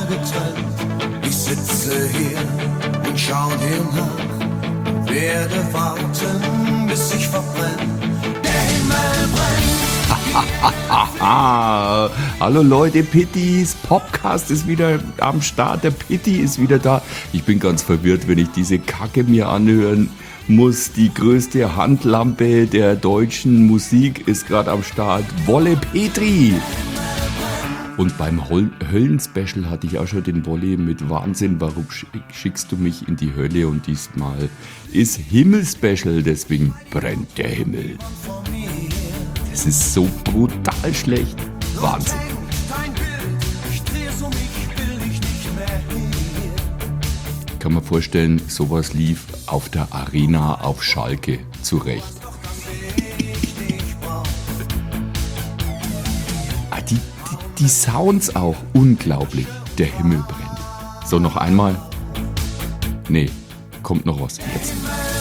getrennt. Ich sitze hier und schau dir nach und werde warten, bis ich verbrenne. Der Himmel brennt. Hallo Leute, Pittis, Popcast ist wieder am Start, der Pitti ist wieder da. Ich bin ganz verwirrt, wenn ich diese Kacke mir anhören muss. Die größte Handlampe der deutschen Musik ist gerade am Start, Wolle Petri. Und beim Höllen-Special hatte ich auch schon den Wolle mit Wahnsinn, warum schickst du mich in die Hölle? Und diesmal ist Himmel-Special, deswegen brennt der Himmel. Das ist so brutal schlecht. Wahnsinn. Kann man vorstellen, sowas lief auf der Arena auf Schalke zurecht. Die Sounds auch unglaublich. Der Himmel brennt. So, noch einmal. Nee, kommt noch was jetzt.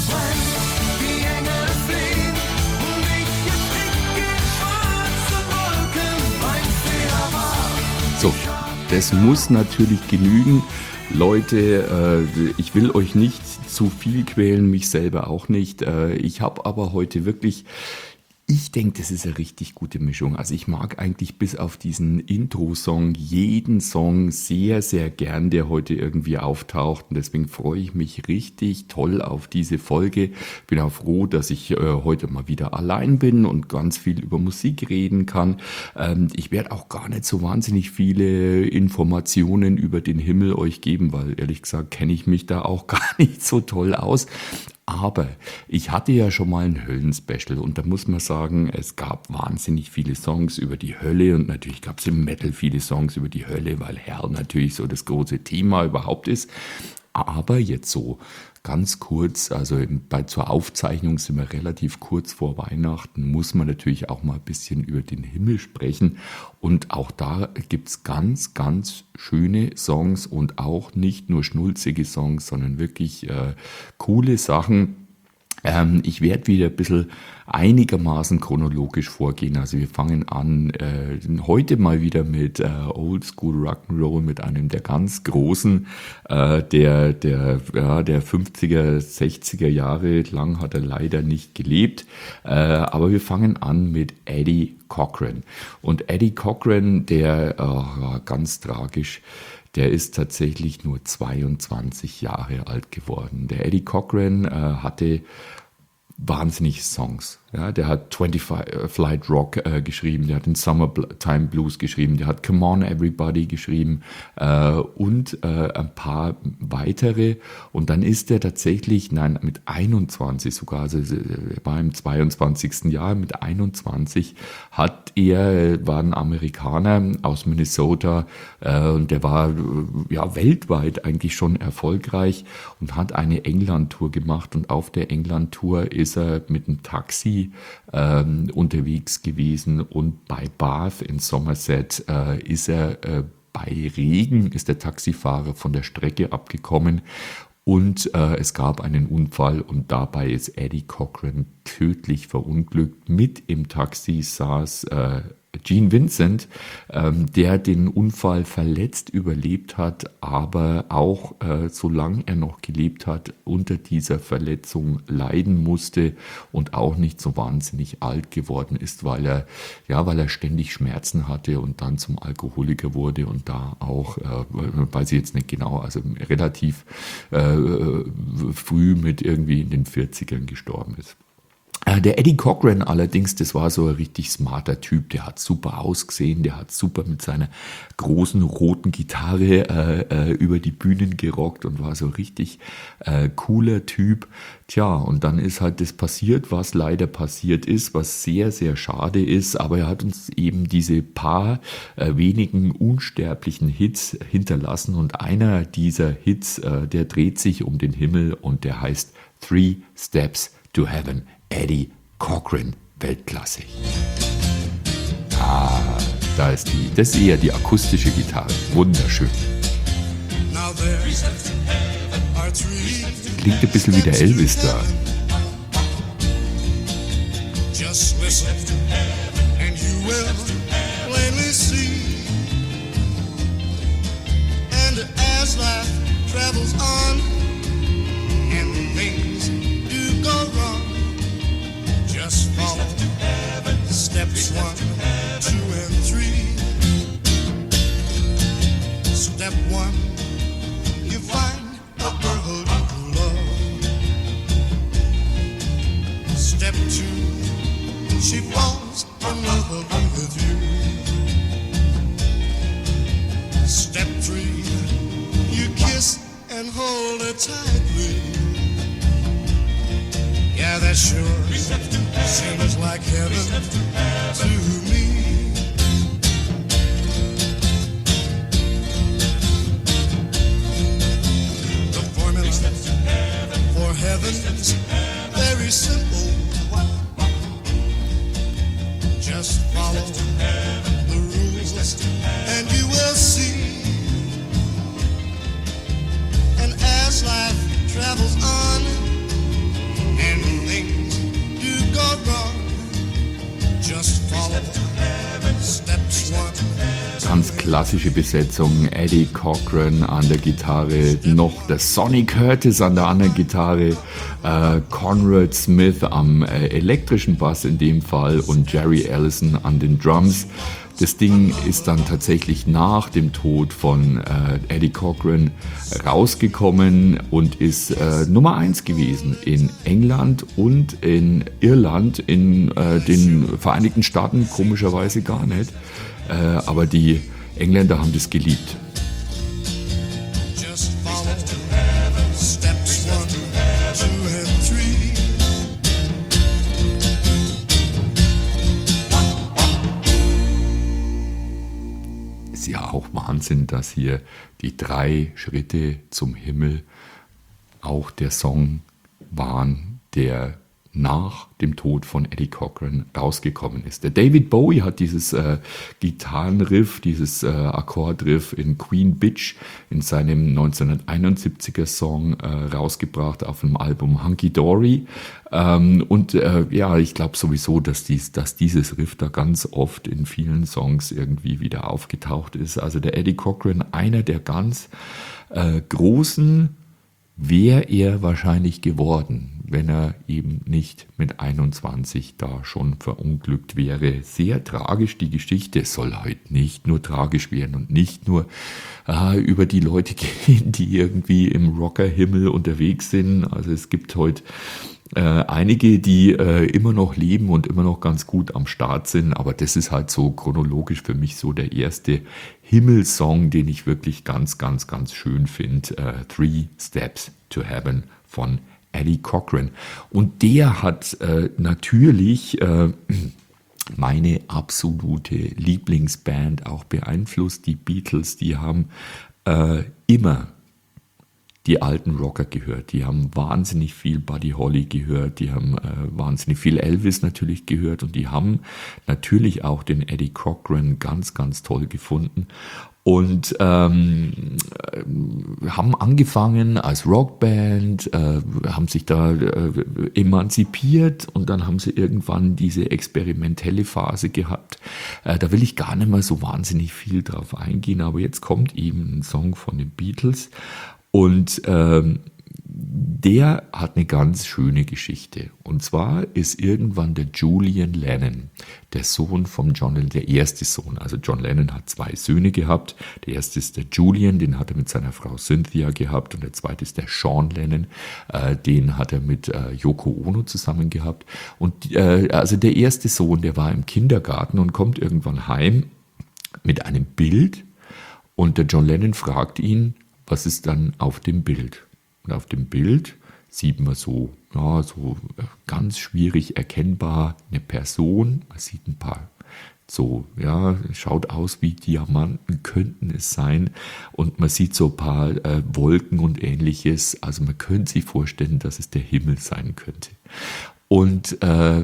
So, das muss natürlich genügen. Leute, ich will euch nicht zu viel quälen, mich selber auch nicht. Ich habe aber heute wirklich... Ich denke, das ist eine richtig gute Mischung. Also ich mag eigentlich bis auf diesen Intro-Song jeden Song sehr, sehr gern, der heute irgendwie auftaucht. Und deswegen freue ich mich richtig toll auf diese Folge. Bin auch froh, dass ich heute mal wieder allein bin und ganz viel über Musik reden kann. Ich werde auch gar nicht so wahnsinnig viele Informationen über den Himmel euch geben, weil ehrlich gesagt kenne ich mich da auch gar nicht so toll aus. Aber ich hatte ja schon mal ein Höllen-Special und da muss man sagen, es gab wahnsinnig viele Songs über die Hölle und natürlich gab es im Metal viele Songs über die Hölle, weil Hell natürlich so das große Thema überhaupt ist. Aber jetzt so ganz kurz, also zur Aufzeichnung sind wir relativ kurz vor Weihnachten, muss man natürlich auch mal ein bisschen über den Himmel sprechen. Und auch da gibt's ganz, ganz schöne Songs und auch nicht nur schnulzige Songs, sondern wirklich coole Sachen. Ich werde wieder ein bisschen einigermaßen chronologisch vorgehen. Also wir fangen an heute mal wieder mit Old School Rock'n'Roll, mit einem der ganz großen, der 50er, 60er Jahre lang hat er leider nicht gelebt. Aber wir fangen an mit Eddie Cochran. Und Eddie Cochran, der ganz tragisch, der ist tatsächlich nur 22 Jahre alt geworden. Der Eddie Cochran hatte wahnsinnige Songs. Ja, der hat 25 Flight Rock geschrieben, der hat den Summertime Blues geschrieben, der hat Come On Everybody geschrieben und ein paar weitere. Und dann ist er tatsächlich, mit 21 sogar, also er war im 22. Jahr, mit 21 war ein Amerikaner aus Minnesota und der war weltweit eigentlich schon erfolgreich und hat eine England-Tour gemacht. Und auf der England-Tour ist er mit einem Taxi unterwegs gewesen und bei Bath in Somerset ist er bei Regen, ist der Taxifahrer von der Strecke abgekommen und es gab einen Unfall und dabei ist Eddie Cochran tödlich verunglückt. Mit im Taxi saß Gene Vincent, der den Unfall verletzt überlebt hat, aber auch solange er noch gelebt hat, unter dieser Verletzung leiden musste und auch nicht so wahnsinnig alt geworden ist, weil er ständig Schmerzen hatte und dann zum Alkoholiker wurde und da auch, weiß ich jetzt nicht genau, also relativ früh mit irgendwie in den 40ern gestorben ist. Der Eddie Cochran allerdings, das war so ein richtig smarter Typ, der hat super ausgesehen, der hat super mit seiner großen roten Gitarre über die Bühnen gerockt und war so richtig cooler Typ. Tja, und dann ist halt das passiert, was leider passiert ist, was sehr, sehr schade ist, aber er hat uns eben diese paar wenigen unsterblichen Hits hinterlassen und einer dieser Hits, der dreht sich um den Himmel und der heißt Three Steps to Heaven. Eddie Cochran, Weltklasse. Das ist eher die akustische Gitarre. Wunderschön. Klingt ein bisschen wie der Elvis da. Just listen and you will plainly see travels on and things do go wrong, just follow steps 1, 2, and 3. Step 1, you find a girl you love. Step 2, she falls in love with you. Step 3, you kiss and hold her tightly. Yeah, that sure seems like heaven to me. The formula for heaven's very simple. Just follow the rules and you will see. And as life travels on and things do go wrong, just follow steps 1. Ganz klassische Besetzung, Eddie Cochran an der Gitarre, noch der Sonny Curtis an der anderen Gitarre, Conrad Smith am elektrischen Bass in dem Fall und Jerry Allison an den Drums. Das Ding ist dann tatsächlich nach dem Tod von Eddie Cochran rausgekommen und ist Nummer 1 gewesen in England und in Irland, in den Vereinigten Staaten komischerweise gar nicht. Aber die Engländer haben das geliebt. Just follow steps 1, 2, and 3. Ist ja auch Wahnsinn, dass hier die 3 Schritte zum Himmel auch der Song waren, der nach dem Tod von Eddie Cochran rausgekommen ist. Der David Bowie hat dieses Gitarrenriff, dieses Akkordriff in Queen Bitch in seinem 1971er Song rausgebracht auf dem Album Hunky Dory. Ja, ich glaube sowieso, dass dieses Riff da ganz oft in vielen Songs irgendwie wieder aufgetaucht ist. Also der Eddie Cochran, einer der ganz großen, wäre er wahrscheinlich geworden, wenn er eben nicht mit 21 da schon verunglückt wäre. Sehr tragisch die Geschichte. Es soll heute nicht nur tragisch werden und nicht nur über die Leute gehen, die irgendwie im Rockerhimmel unterwegs sind. Also es gibt heute einige, die immer noch leben und immer noch ganz gut am Start sind, aber das ist halt so chronologisch für mich so der erste Himmelsong, den ich wirklich ganz, ganz, ganz schön finde. 3 Steps to Heaven von Eddie Cochran. Und der hat natürlich meine absolute Lieblingsband auch beeinflusst, die Beatles. Die haben immer die alten Rocker gehört. Die haben wahnsinnig viel Buddy Holly gehört, die haben wahnsinnig viel Elvis natürlich gehört und die haben natürlich auch den Eddie Cochran ganz, ganz toll gefunden und haben angefangen als Rockband, haben sich da emanzipiert und dann haben sie irgendwann diese experimentelle Phase gehabt. Da will ich gar nicht mehr so wahnsinnig viel drauf eingehen, aber jetzt kommt eben ein Song von den Beatles. Und der hat eine ganz schöne Geschichte. Und zwar ist irgendwann der Julian Lennon, der Sohn von John Lennon, der erste Sohn. Also John Lennon hat 2 Söhne gehabt. Der erste ist der Julian, den hat er mit seiner Frau Cynthia gehabt. Und der zweite ist der Sean Lennon, den hat er mit Yoko Ono zusammen gehabt. Und also der erste Sohn, der war im Kindergarten und kommt irgendwann heim mit einem Bild. Und der John Lennon fragt ihn, was ist dann auf dem Bild? Und auf dem Bild sieht man so ganz schwierig erkennbar eine Person. Man sieht ein paar schaut aus wie Diamanten, könnten es sein. Und man sieht so ein paar Wolken und Ähnliches. Also man könnte sich vorstellen, dass es der Himmel sein könnte. Und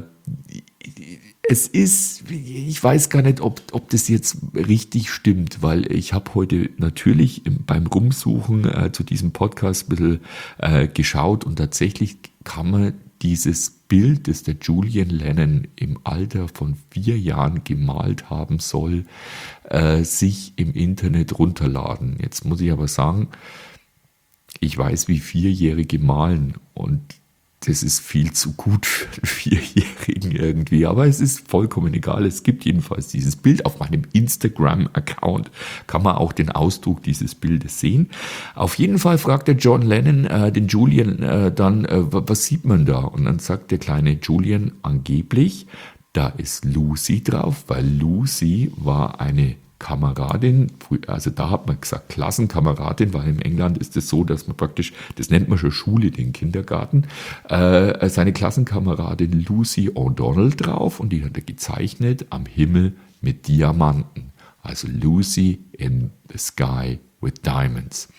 es ist, ich weiß gar nicht, ob das jetzt richtig stimmt, weil ich habe heute natürlich beim Rumsuchen zu diesem Podcast ein bisschen geschaut und tatsächlich kann man dieses Bild, das der Julian Lennon im Alter von 4 Jahren gemalt haben soll, sich im Internet runterladen. Jetzt muss ich aber sagen, Ich weiß, wie Vierjährige malen und das ist viel zu gut für einen Vierjährigen irgendwie. Aber es ist vollkommen egal. Es gibt jedenfalls dieses Bild auf meinem Instagram-Account. Kann man auch den Ausdruck dieses Bildes sehen. Auf jeden Fall fragt der John Lennon den Julian dann, was sieht man da? Und dann sagt der kleine Julian angeblich, da ist Lucy drauf, weil Lucy war eine Kameradin, also da hat man gesagt Klassenkameradin, weil in England ist es so, dass man praktisch, das nennt man schon Schule, den Kindergarten, seine Klassenkameradin Lucy O'Donnell drauf und die hat er gezeichnet am Himmel mit Diamanten. Also Lucy in the Sky with Diamonds.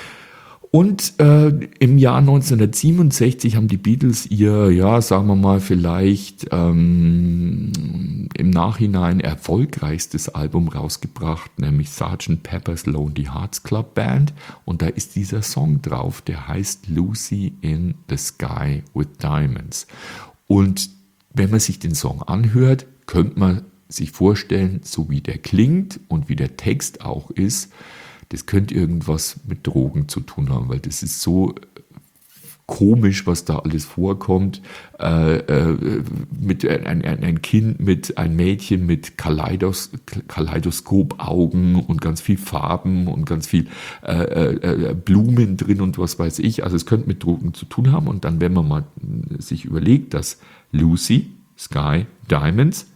Und im Jahr 1967 haben die Beatles ihr, ja, sagen wir mal, vielleicht im Nachhinein erfolgreichstes Album rausgebracht, nämlich Sgt. Pepper's Lonely Hearts Club Band. Und da ist dieser Song drauf, der heißt Lucy in the Sky with Diamonds. Und wenn man sich den Song anhört, könnte man sich vorstellen, so wie der klingt und wie der Text auch ist, das könnte irgendwas mit Drogen zu tun haben, weil das ist so komisch, was da alles vorkommt. Mit ein Kind, mit ein Mädchen mit Kaleidoskopaugen und ganz viel Farben und ganz viel Blumen drin und was weiß ich. Also es könnte mit Drogen zu tun haben. Und dann, wenn man mal sich überlegt, dass Lucy, Sky, Diamonds,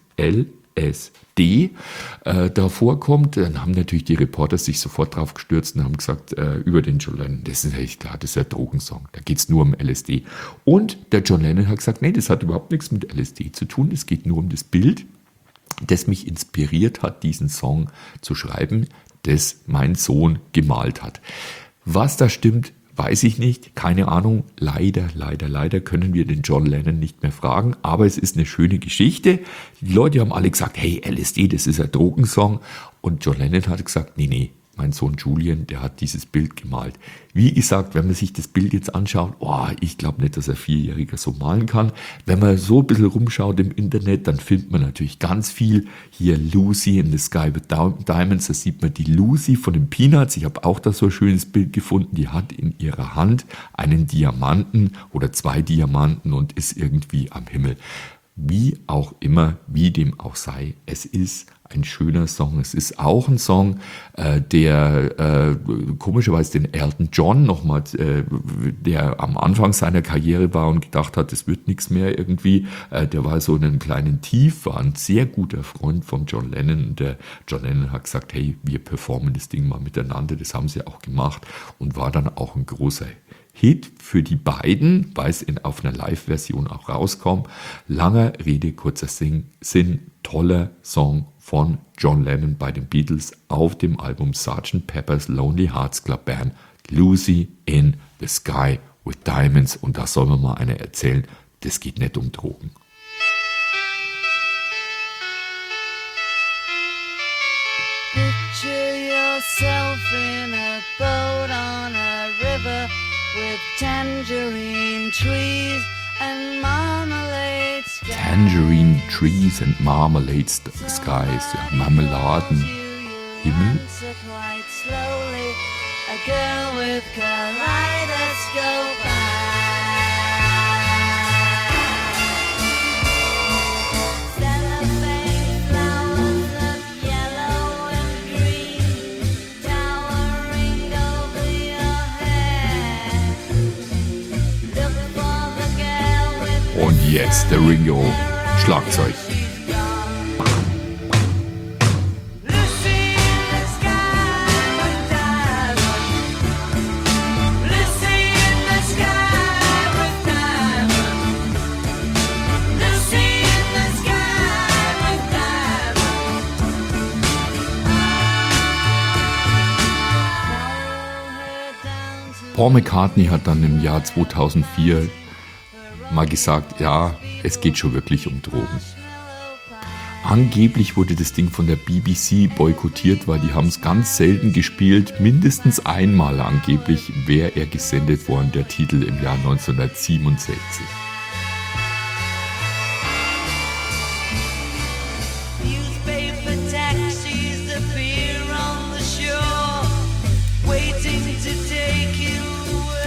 LSD da vorkommt, dann haben natürlich die Reporter sich sofort drauf gestürzt und haben gesagt, über den John Lennon, das ist echt klar, das ist ein Drogensong, da geht es nur um LSD. Und der John Lennon hat gesagt, nee, das hat überhaupt nichts mit LSD zu tun, es geht nur um das Bild, das mich inspiriert hat, diesen Song zu schreiben, das mein Sohn gemalt hat. Was da stimmt, weiß ich nicht, keine Ahnung, leider können wir den John Lennon nicht mehr fragen, aber es ist eine schöne Geschichte. Die Leute haben alle gesagt, hey, LSD, das ist ein Drogensong und John Lennon hat gesagt, nee, mein Sohn Julian, der hat dieses Bild gemalt. Wie gesagt, wenn man sich das Bild jetzt anschaut, ich glaube nicht, dass ein Vierjähriger so malen kann. Wenn man so ein bisschen rumschaut im Internet, dann findet man natürlich ganz viel. Hier Lucy in the Sky with Diamonds, da sieht man die Lucy von den Peanuts. Ich habe auch da so ein schönes Bild gefunden. Die hat in ihrer Hand einen Diamanten oder 2 Diamanten und ist irgendwie am Himmel. Wie auch immer, wie dem auch sei, es ist ein schöner Song. Es ist auch ein Song, der komischerweise den Elton John nochmal, der am Anfang seiner Karriere war und gedacht hat, es wird nichts mehr irgendwie. Der war so in einem kleinen Tief, war ein sehr guter Freund von John Lennon. Und der John Lennon hat gesagt, hey, wir performen das Ding mal miteinander. Das haben sie auch gemacht und war dann auch ein großer Hit für die beiden, weil es auf einer Live-Version auch rauskommt. Langer Rede, kurzer Sinn, toller Song von John Lennon bei den Beatles auf dem Album Sgt. Pepper's Lonely Hearts Club Band, Lucy in the Sky with Diamonds. Und da soll mir mal einer erzählen, das geht nicht um Drogen. Picture yourself in a boat on a river with tangerine trees and marmalade skies. Tangerine trees and marmalade skies, ja, Marmeladen, Himmel. Quite slowly, a girl with kaleidoscope cellophane flowers of yellow and green towering over your head. Look for the girl with Und jetzt der Ringo, Schlagzeug. Paul McCartney hat dann im Jahr 2004 mal gesagt, ja, es geht schon wirklich um Drogen. Angeblich wurde das Ding von der BBC boykottiert, weil die haben es ganz selten gespielt. Mindestens einmal angeblich wäre er gesendet worden, der Titel im Jahr 1967. newspaper taxis appear on the shore, waiting to take you away.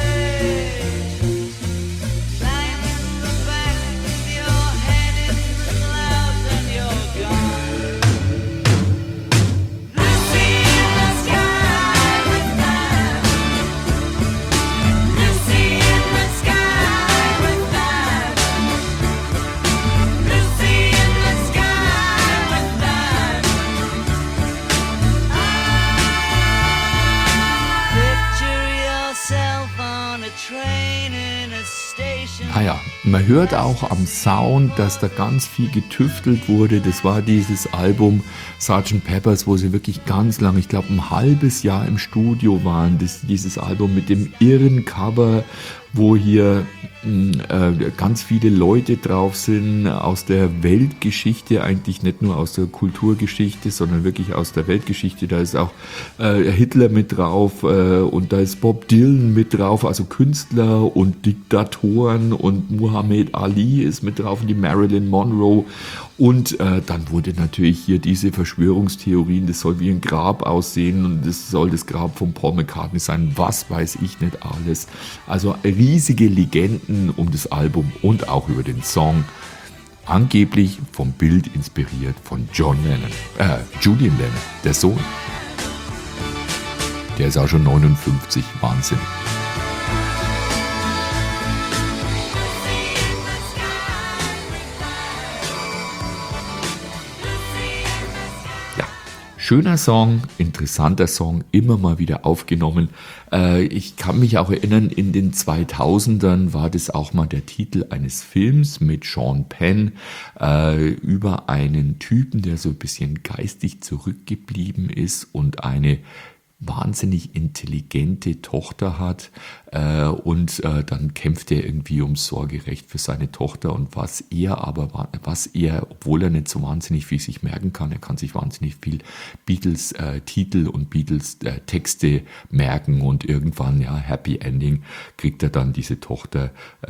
Ja, man hört auch am Sound, dass da ganz viel getüftelt wurde. Das war dieses Album Sgt. Peppers, wo sie wirklich ganz lang, ich glaube ein halbes Jahr im Studio waren. Dieses Album mit dem irren Cover, wo hier ganz viele Leute drauf sind aus der Weltgeschichte, eigentlich nicht nur aus der Kulturgeschichte, sondern wirklich aus der Weltgeschichte. Da ist auch Hitler mit drauf und da ist Bob Dylan mit drauf, also Künstler und Diktatoren, und Muhammad Ali ist mit drauf und die Marilyn Monroe. Und dann wurde natürlich hier diese Verschwörungstheorien, das soll wie ein Grab aussehen und das soll das Grab von Paul McCartney sein, was weiß ich nicht alles. Also riesige Legenden um das Album und auch über den Song. Angeblich vom Bild inspiriert von Julian Lennon, der Sohn. Der ist auch schon 59, Wahnsinn. Schöner Song, interessanter Song, immer mal wieder aufgenommen. Ich kann mich auch erinnern, in den 2000ern war das auch mal der Titel eines Films mit Sean Penn über einen Typen, der so ein bisschen geistig zurückgeblieben ist und eine wahnsinnig intelligente Tochter hat und dann kämpft er irgendwie ums Sorgerecht für seine Tochter, und was er, obwohl er nicht so wahnsinnig viel sich merken kann, er kann sich wahnsinnig viel Beatles-Titel und Beatles-Texte merken, und irgendwann, ja, Happy Ending, kriegt er dann diese Tochter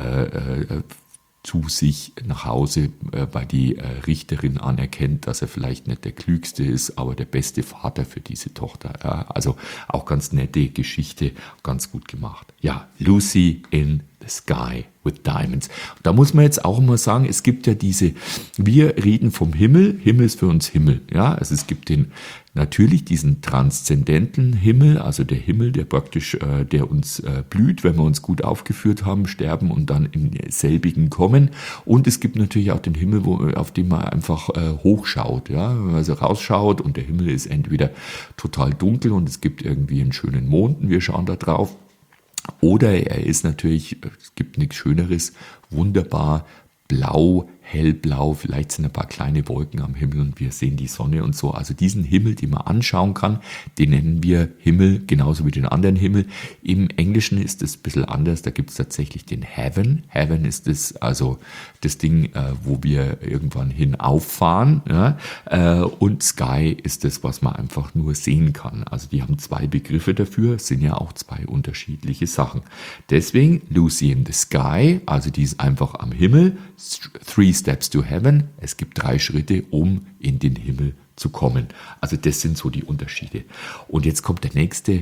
zu sich nach Hause, weil die Richterin anerkennt, dass er vielleicht nicht der Klügste ist, aber der beste Vater für diese Tochter. Ja, also auch ganz nette Geschichte, ganz gut gemacht. Ja, Lucy in the Sky with Diamonds. Da muss man jetzt auch mal sagen, es gibt ja wir reden vom Himmel, Himmel ist für uns Himmel. Ja, also es gibt natürlich diesen transzendenten Himmel, also der Himmel, der praktisch, der uns blüht, wenn wir uns gut aufgeführt haben, sterben und dann in selbigen kommen. Und es gibt natürlich auch den Himmel, auf den man einfach hochschaut, ja, wenn man also rausschaut und der Himmel ist entweder total dunkel und es gibt irgendwie einen schönen Mond und wir schauen da drauf. Oder er ist natürlich, es gibt nichts Schöneres, wunderbar blau, hellblau, vielleicht sind ein paar kleine Wolken am Himmel und wir sehen die Sonne und so. Also diesen Himmel, den man anschauen kann, den nennen wir Himmel, genauso wie den anderen Himmel. Im Englischen ist es ein bisschen anders, da gibt es tatsächlich den Heaven. Heaven ist also das Ding, wo wir irgendwann hinauffahren. Ja? Und Sky ist das, was man einfach nur sehen kann. Also die haben zwei Begriffe dafür, sind ja auch zwei unterschiedliche Sachen. Deswegen Lucy in the Sky, also die ist einfach am Himmel, 3 Steps to Heaven, es gibt 3 Schritte, um in den Himmel zu kommen. Also das sind so die Unterschiede. Und jetzt kommt der nächste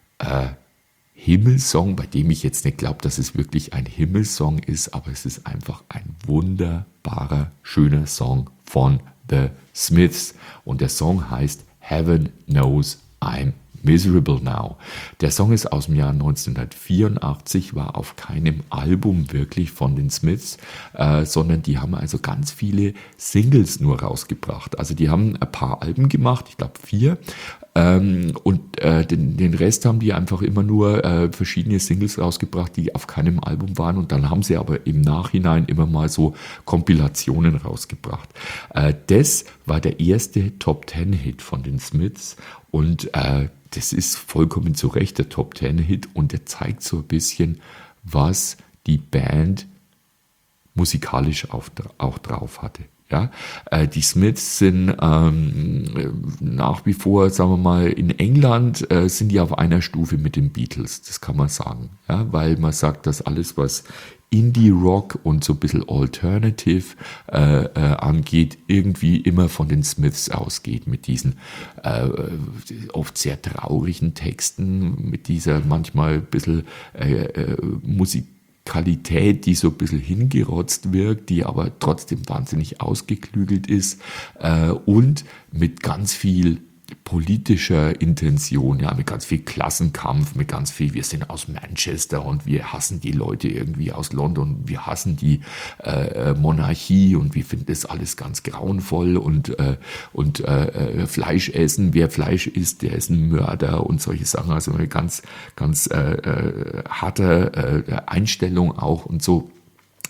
Himmelsong, bei dem ich jetzt nicht glaube, dass es wirklich ein Himmelsong ist, aber es ist einfach ein wunderbarer, schöner Song von The Smiths. Und der Song heißt Heaven Knows I'm Miserable Now. Der Song ist aus dem Jahr 1984, war auf keinem Album wirklich von den Smiths, sondern die haben also ganz viele Singles nur rausgebracht. Also die haben ein paar Alben gemacht, ich glaube 4, und den Rest haben die einfach immer nur verschiedene Singles rausgebracht, die auf keinem Album waren, und dann haben sie aber im Nachhinein immer mal so Kompilationen rausgebracht. Das war der erste Top-10-Hit von den Smiths, und das ist vollkommen zu Recht der Top-10-Hit, und der zeigt so ein bisschen, was die Band musikalisch auch drauf hatte. Ja, die Smiths sind nach wie vor, sagen wir mal, in England sind die auf einer Stufe mit den Beatles, das kann man sagen, ja, weil man sagt, dass alles, was Indie-Rock und so ein bisschen Alternative angeht, irgendwie immer von den Smiths ausgeht, mit diesen oft sehr traurigen Texten, mit dieser manchmal ein bisschen Musikalität, die so ein bisschen hingerotzt wirkt, die aber trotzdem wahnsinnig ausgeklügelt ist, und mit ganz viel politischer Intention, ja, mit ganz viel Klassenkampf, mit ganz viel, wir sind aus Manchester und wir hassen die Leute irgendwie aus London, wir hassen die Monarchie und wir finden das alles ganz grauenvoll und Fleisch essen, wer Fleisch isst, der ist ein Mörder und solche Sachen, also eine ganz harte Einstellung auch und so.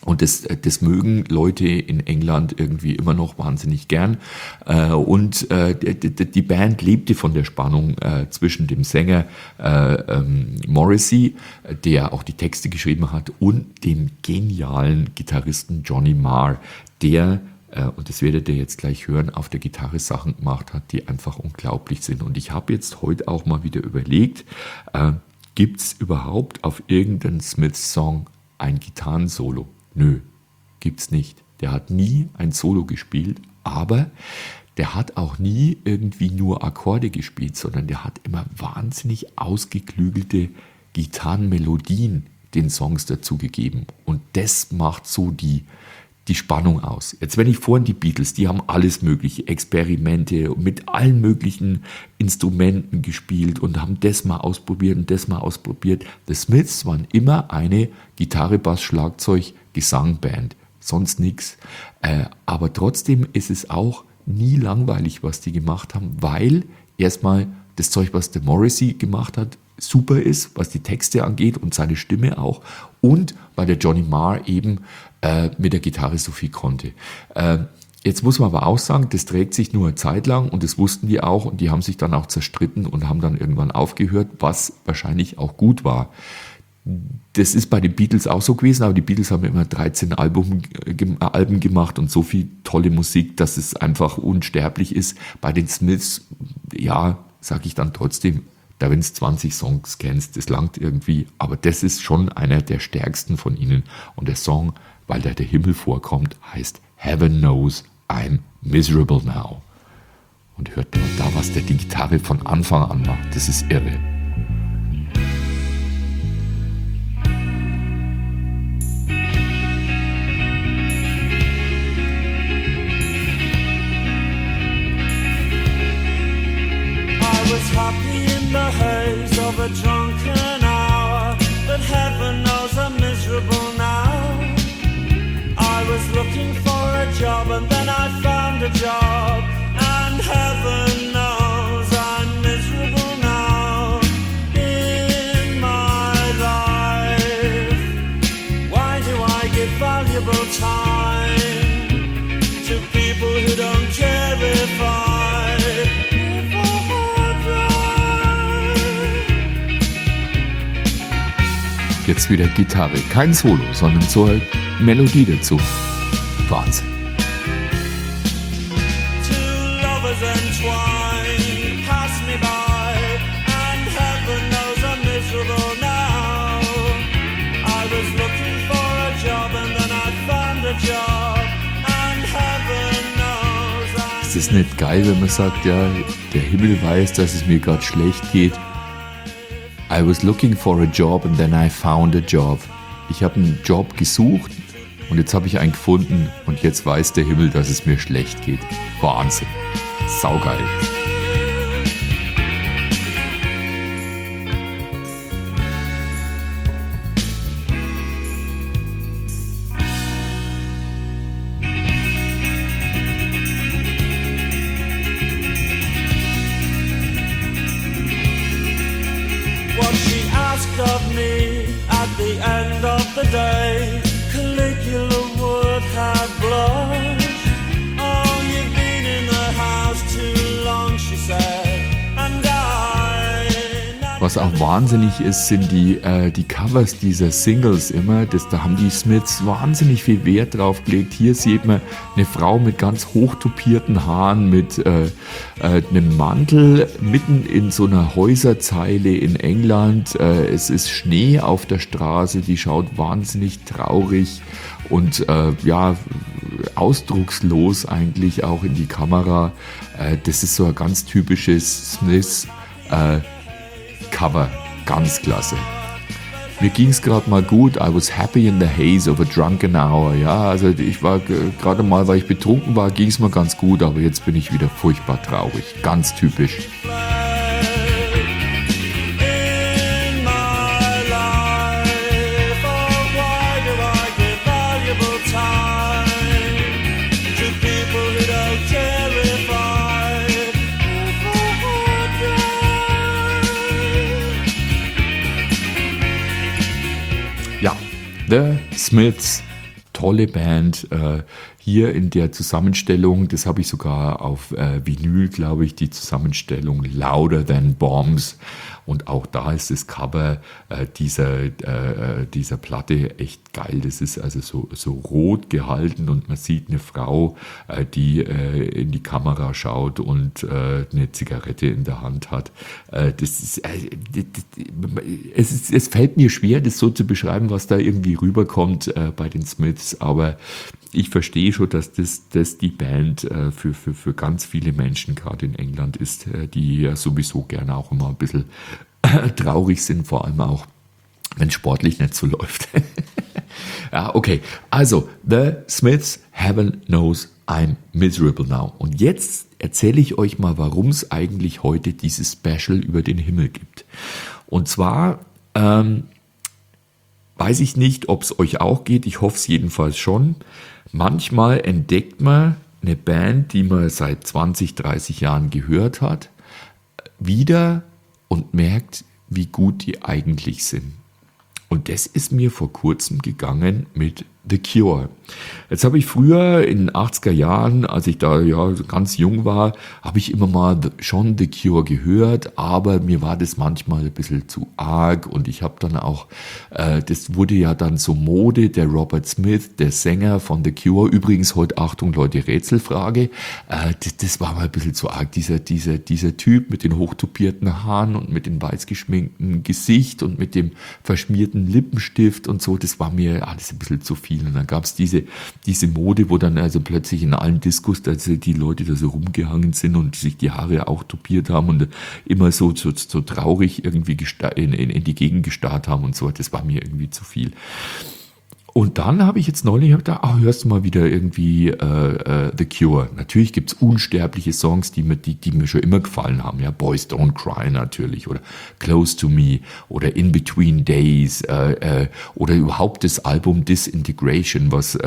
Und das mögen Leute in England irgendwie immer noch wahnsinnig gern. Und die Band lebte von der Spannung zwischen dem Sänger Morrissey, der auch die Texte geschrieben hat, und dem genialen Gitarristen Johnny Marr, der, und das werdet ihr jetzt gleich hören, auf der Gitarre Sachen gemacht hat, die einfach unglaublich sind. Und ich habe jetzt heute auch mal wieder überlegt, gibt es überhaupt auf irgendeinem Smiths-Song ein Gitarrensolo? Nö, gibt's nicht. Der hat nie ein Solo gespielt, aber der hat auch nie irgendwie nur Akkorde gespielt, sondern der hat immer wahnsinnig ausgeklügelte Gitarrenmelodien den Songs dazugegeben. Und das macht so die Spannung aus. Jetzt, wenn ich vorhin die Beatles, die haben alles mögliche, Experimente mit allen möglichen Instrumenten gespielt und haben das mal ausprobiert und das mal ausprobiert. The Smiths waren immer eine Gitarre, Bass, Schlagzeug, Gesangband, sonst nichts. Aber trotzdem ist es auch nie langweilig, was die gemacht haben, weil erstmal das Zeug, was der Morrissey gemacht hat, super ist, was die Texte angeht und seine Stimme auch, und weil der Johnny Marr eben mit der Gitarre so viel konnte. Jetzt muss man aber auch sagen, das trägt sich nur eine Zeit lang und das wussten die auch und die haben sich dann auch zerstritten und haben dann irgendwann aufgehört, was wahrscheinlich auch gut war. Das ist bei den Beatles auch so gewesen, aber die Beatles haben immer 13 Alben gemacht und so viel tolle Musik, dass es einfach unsterblich ist. Bei den Smiths, ja, sage ich dann trotzdem, da wenn du 20 Songs kennst, das langt irgendwie, aber das ist schon einer der stärksten von ihnen. Und der Song, weil da der Himmel vorkommt, heißt Heaven Knows I'm Miserable Now. Und hört mal da, was der die Gitarre von Anfang an macht, das ist irre. Happy in the haze of a drunken hour, but heaven knows I'm miserable now. I was looking for a job and then I found a job, and heaven knows I'm miserable now. In my life, why do I give valuable time to people who don't care if Jetzt wieder Gitarre, kein Solo, sondern so eine Melodie dazu. Wahnsinn. Ist es nicht geil, wenn man sagt, ja, der Himmel weiß, dass es mir gerade schlecht geht? I was looking for a job and then I found a job. Ich habe einen Job gesucht und jetzt habe ich einen gefunden und jetzt weiß der Himmel, dass es mir schlecht geht. Wahnsinn. Saugeil. Of me at the end of the day, Caligula would have blushed. Oh, you've been in the house too long, she said, and Was auch wahnsinnig ist, sind die Covers dieser Singles immer. Da haben die Smiths wahnsinnig viel Wert drauf gelegt. Hier sieht man eine Frau mit ganz hochtupierten Haaren, mit einem Mantel, mitten in so einer Häuserzeile in England. Es ist Schnee auf der Straße, die schaut wahnsinnig traurig und ausdruckslos eigentlich auch in die Kamera. Das ist so ein ganz typisches Smiths Cover, ganz klasse. Mir ging es gerade mal gut. I was happy in the haze of a drunken hour. Ja, also ich war gerade mal, weil ich betrunken war, ging es mir ganz gut, aber jetzt bin ich wieder furchtbar traurig. Ganz typisch. The Smiths, tolle Band. Hier in der Zusammenstellung, das habe ich sogar auf Vinyl, glaube ich, die Zusammenstellung Louder Than Bombs. Und auch da ist das Cover dieser Platte echt geil. Das ist also so rot gehalten und man sieht eine Frau, die in die Kamera schaut und eine Zigarette in der Hand hat. Es fällt mir schwer, das so zu beschreiben, was da irgendwie rüberkommt bei den Smiths, aber ich verstehe schon, dass das die Band für ganz viele Menschen gerade in England ist, die ja sowieso gerne auch immer ein bisschen traurig sind, vor allem auch, wenn sportlich nicht so läuft. Ja, okay. Also, The Smiths, Heaven Knows I'm Miserable Now. Und jetzt erzähle ich euch mal, warum es eigentlich heute dieses Special über den Himmel gibt. Und zwar weiß ich nicht, ob es euch auch geht. Ich hoffe es jedenfalls schon. Manchmal entdeckt man eine Band, die man seit 20, 30 Jahren gehört hat, wieder und merkt, wie gut die eigentlich sind. Und das ist mir vor kurzem gegangen mit The Cure. Jetzt habe ich früher in den 80er Jahren, als ich da ja ganz jung war, habe ich immer mal schon The Cure gehört, aber mir war das manchmal ein bisschen zu arg und ich habe dann auch, das wurde ja dann so Mode, der Robert Smith, der Sänger von The Cure, übrigens heute, Achtung Leute, Rätselfrage, das war mal ein bisschen zu arg, dieser Typ mit den hochtupierten Haaren und mit dem weiß geschminkten Gesicht und mit dem verschmierten Lippenstift und so, das war mir alles ein bisschen zu viel. Und dann gab es diese Mode, wo dann also plötzlich in allen Diskos also die Leute da so rumgehangen sind und sich die Haare auch tupiert haben und immer so traurig irgendwie in die Gegend gestarrt haben und so. Das war mir irgendwie zu viel. Und dann habe ich jetzt neulich gedacht, hörst du mal wieder irgendwie The Cure. Natürlich gibt es unsterbliche Songs, die mir schon immer gefallen haben. Ja, Boys Don't Cry natürlich oder Close to Me oder In Between Days oder überhaupt das Album Disintegration, was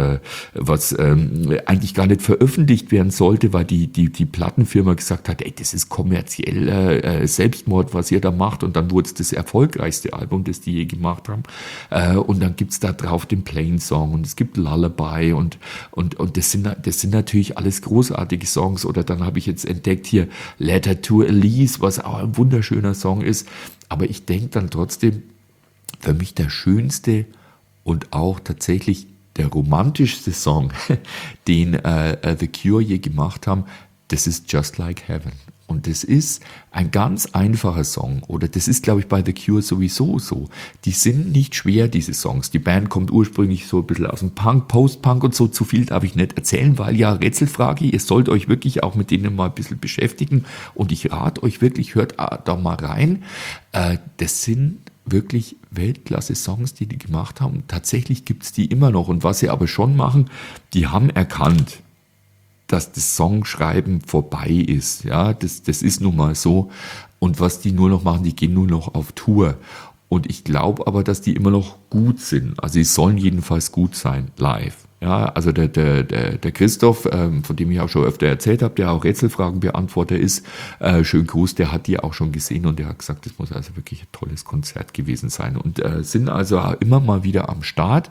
eigentlich gar nicht veröffentlicht werden sollte, weil die Plattenfirma gesagt hat, ey, das ist kommerziell Selbstmord, was ihr da macht. Und dann wurde es das erfolgreichste Album, das die je gemacht haben. Und dann gibt es da drauf den Song und es gibt Lullaby und das sind natürlich alles großartige Songs. Oder dann habe ich jetzt entdeckt hier Letter to Elise, was auch ein wunderschöner Song ist. Aber ich denke dann trotzdem, für mich der schönste und auch tatsächlich der romantischste Song, den The Cure je gemacht haben, das ist Just Like Heaven. Und das ist ein ganz einfacher Song. Oder das ist, glaube ich, bei The Cure sowieso so. Die sind nicht schwer, diese Songs. Die Band kommt ursprünglich so ein bisschen aus dem Punk, Post-Punk und so. Zu viel darf ich nicht erzählen, weil ja, Rätselfrage, ihr sollt euch wirklich auch mit denen mal ein bisschen beschäftigen. Und ich rate euch wirklich, hört da mal rein. Das sind wirklich Weltklasse-Songs, die gemacht haben. Tatsächlich gibt's die immer noch. Und was sie aber schon machen, die haben erkannt, dass das Songschreiben vorbei ist. Ja, das ist nun mal so. Und was die nur noch machen, die gehen nur noch auf Tour. Und ich glaube aber, dass die immer noch gut sind. Also sie sollen jedenfalls gut sein, live. Ja, also der Christoph, von dem ich auch schon öfter erzählt habe, der auch Rätselfragenbeantworter ist, schönen Gruß, der hat die auch schon gesehen und der hat gesagt, das muss also wirklich ein tolles Konzert gewesen sein. Und sind also immer mal wieder am Start.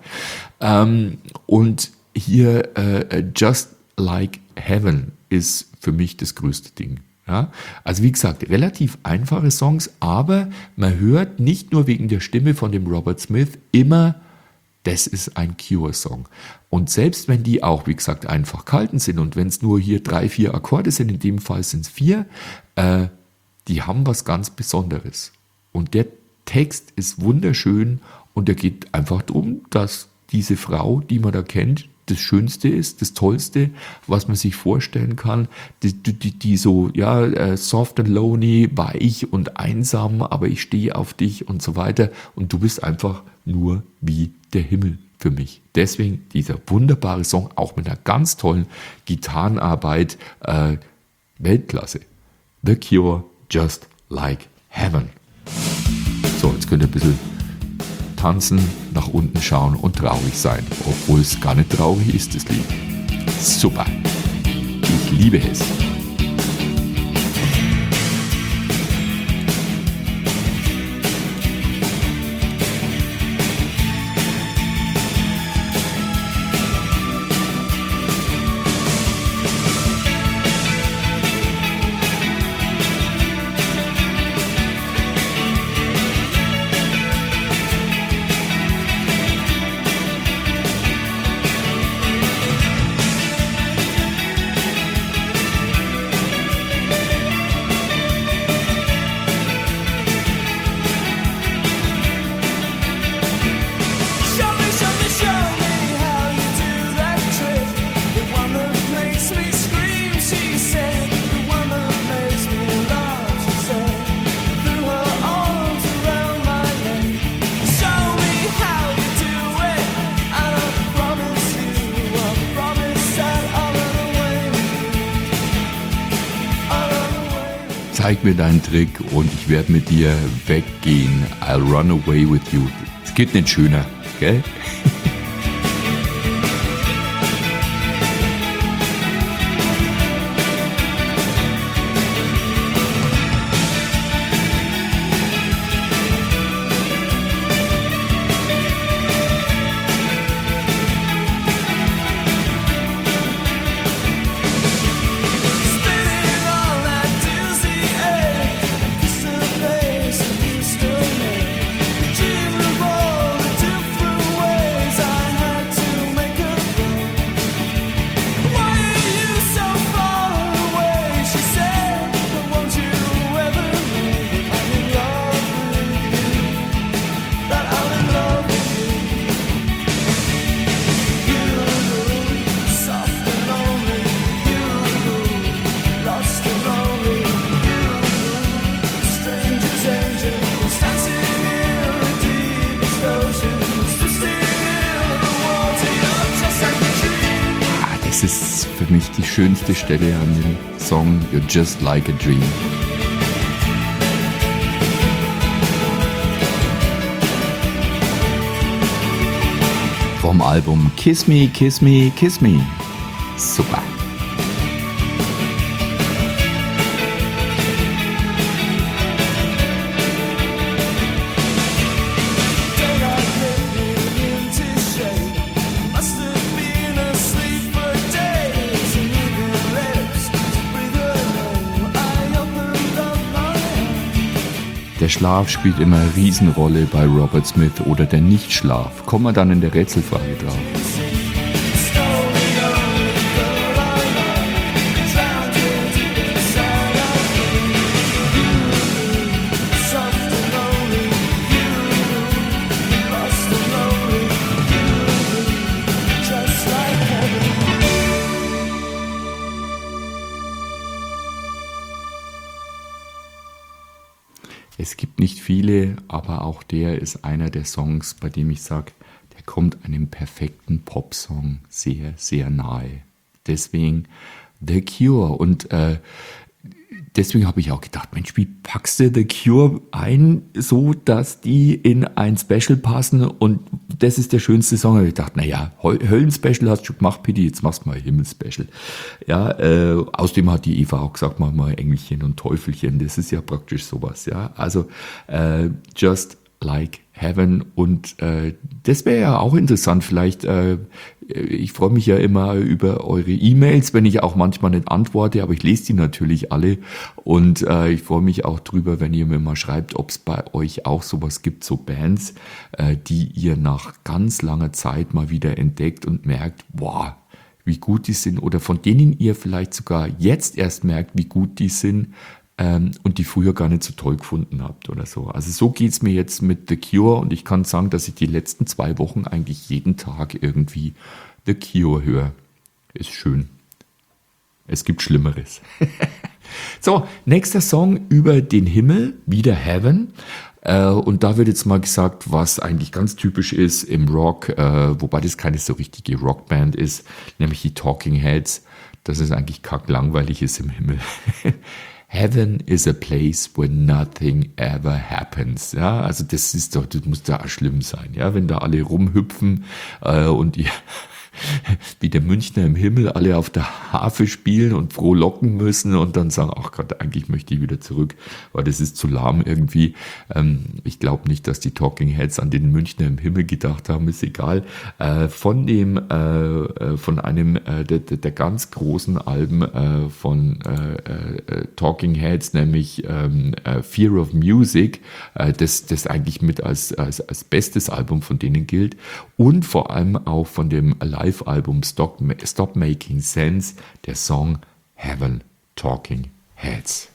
Und hier Just Like Heaven ist für mich das größte Ding. Ja? Also wie gesagt, relativ einfache Songs, aber man hört nicht nur wegen der Stimme von dem Robert Smith immer, das ist ein Cure-Song. Und selbst wenn die auch, wie gesagt, einfach gehalten sind und wenn es nur hier 3, 4 Akkorde sind, in dem Fall sind es 4, die haben was ganz Besonderes. Und der Text ist wunderschön und der geht einfach darum, dass diese Frau, die man da kennt, das Schönste ist, das Tollste, was man sich vorstellen kann, die so, ja, soft and lonely, weich und einsam, aber ich stehe auf dich und so weiter und du bist einfach nur wie der Himmel für mich. Deswegen dieser wunderbare Song, auch mit einer ganz tollen Gitarrenarbeit, Weltklasse. The Cure, Just Like Heaven. So, jetzt könnt ihr ein bisschen tanzen, nach unten schauen und traurig sein, obwohl es gar nicht traurig ist, das Lied. Super. Ich liebe es. zeig mir deinen Trick und ich werde mit dir weggehen. I'll run away with you. Es geht nicht schöner, gell? Das ist für mich die schönste Stelle an dem Song You're Just Like a Dream. Vom Album Kiss Me, Kiss Me, Kiss Me. Super. Der Schlaf spielt immer eine Riesenrolle bei Robert Smith oder der Nichtschlaf. Kommen wir dann in der Rätselfrage drauf. Es gibt nicht viele, aber auch der ist einer der Songs, bei dem ich sage, der kommt einem perfekten Popsong sehr, sehr nahe. Deswegen The Cure. Und deswegen habe ich auch gedacht, Mensch, wie packst du The Cure ein, so dass die in ein Special passen? Und das ist der schönste Song. Ich dachte, naja, Höllen-Special hast du schon gemacht, Pitti, jetzt machst du mal Himmel-Special. Ja, außerdem hat die Eva auch gesagt, mach mal Engelchen und Teufelchen. Das ist ja praktisch sowas, ja. Also, Just Like Heaven. Und das wäre ja auch interessant, vielleicht, ich freue mich ja immer über eure E-Mails, wenn ich auch manchmal nicht antworte, aber ich lese die natürlich alle und ich freue mich auch drüber, wenn ihr mir mal schreibt, ob es bei euch auch sowas gibt, so Bands, die ihr nach ganz langer Zeit mal wieder entdeckt und merkt, wow, wie gut die sind oder von denen ihr vielleicht sogar jetzt erst merkt, wie gut die sind, und die früher gar nicht so toll gefunden habt oder so. Also so geht's mir jetzt mit The Cure und ich kann sagen, dass ich die letzten 2 Wochen eigentlich jeden Tag irgendwie The Cure höre. Ist schön. Es gibt Schlimmeres. So, nächster Song über den Himmel, wieder Heaven. Und da wird jetzt mal gesagt, was eigentlich ganz typisch ist im Rock, wobei das keine so richtige Rockband ist, nämlich die Talking Heads, dass es eigentlich kacklangweilig ist im Himmel. Heaven is a place where nothing ever happens. Ja, also das ist doch, das muss da auch schlimm sein, ja, wenn da alle rumhüpfen und ihr wie der Münchner im Himmel alle auf der Harfe spielen und frohlocken müssen und dann sagen, ach Gott, eigentlich möchte ich wieder zurück, weil das ist zu lahm irgendwie. Ich glaube nicht, dass die Talking Heads an den Münchner im Himmel gedacht haben, ist egal. Von einem der ganz großen Alben von Talking Heads, nämlich Fear of Music, das eigentlich mit als bestes Album von denen gilt und vor allem auch von dem Live-Album Stop Making Sense, der Song Heaven Talking Heads.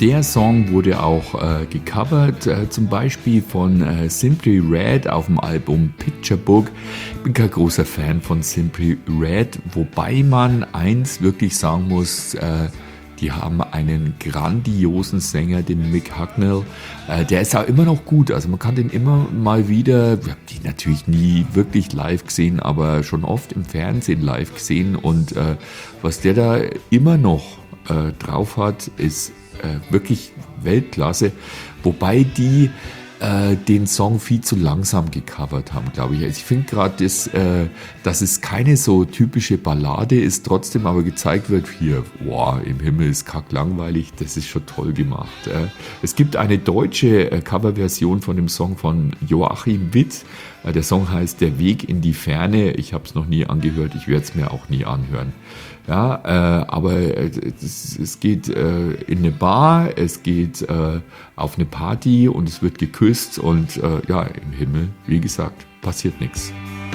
Der Song wurde auch gecovert, zum Beispiel von Simply Red auf dem Album Picture Book. Ich bin kein großer Fan von Simply Red, wobei man eins wirklich sagen muss, die haben einen grandiosen Sänger, den Mick Hucknall. Der ist auch immer noch gut. Also man kann den immer mal wieder, ich habe die natürlich nie wirklich live gesehen, aber schon oft im Fernsehen live gesehen. Und was der da immer noch drauf hat, ist wirklich Weltklasse. Wobei die den Song viel zu langsam gecovert haben, glaube ich. Also ich finde gerade, dass es keine so typische Ballade ist, trotzdem aber gezeigt wird, hier, wow, im Himmel ist kacklangweilig, das ist schon toll gemacht. Es gibt eine deutsche Coverversion von dem Song von Joachim Witt. Der Song heißt Der Weg in die Ferne. Ich habe es noch nie angehört, ich werde es mir auch nie anhören. Ja, aber es geht in eine Bar, es geht auf eine Party und es wird geküsst und ja, im Himmel, wie gesagt, passiert nichts.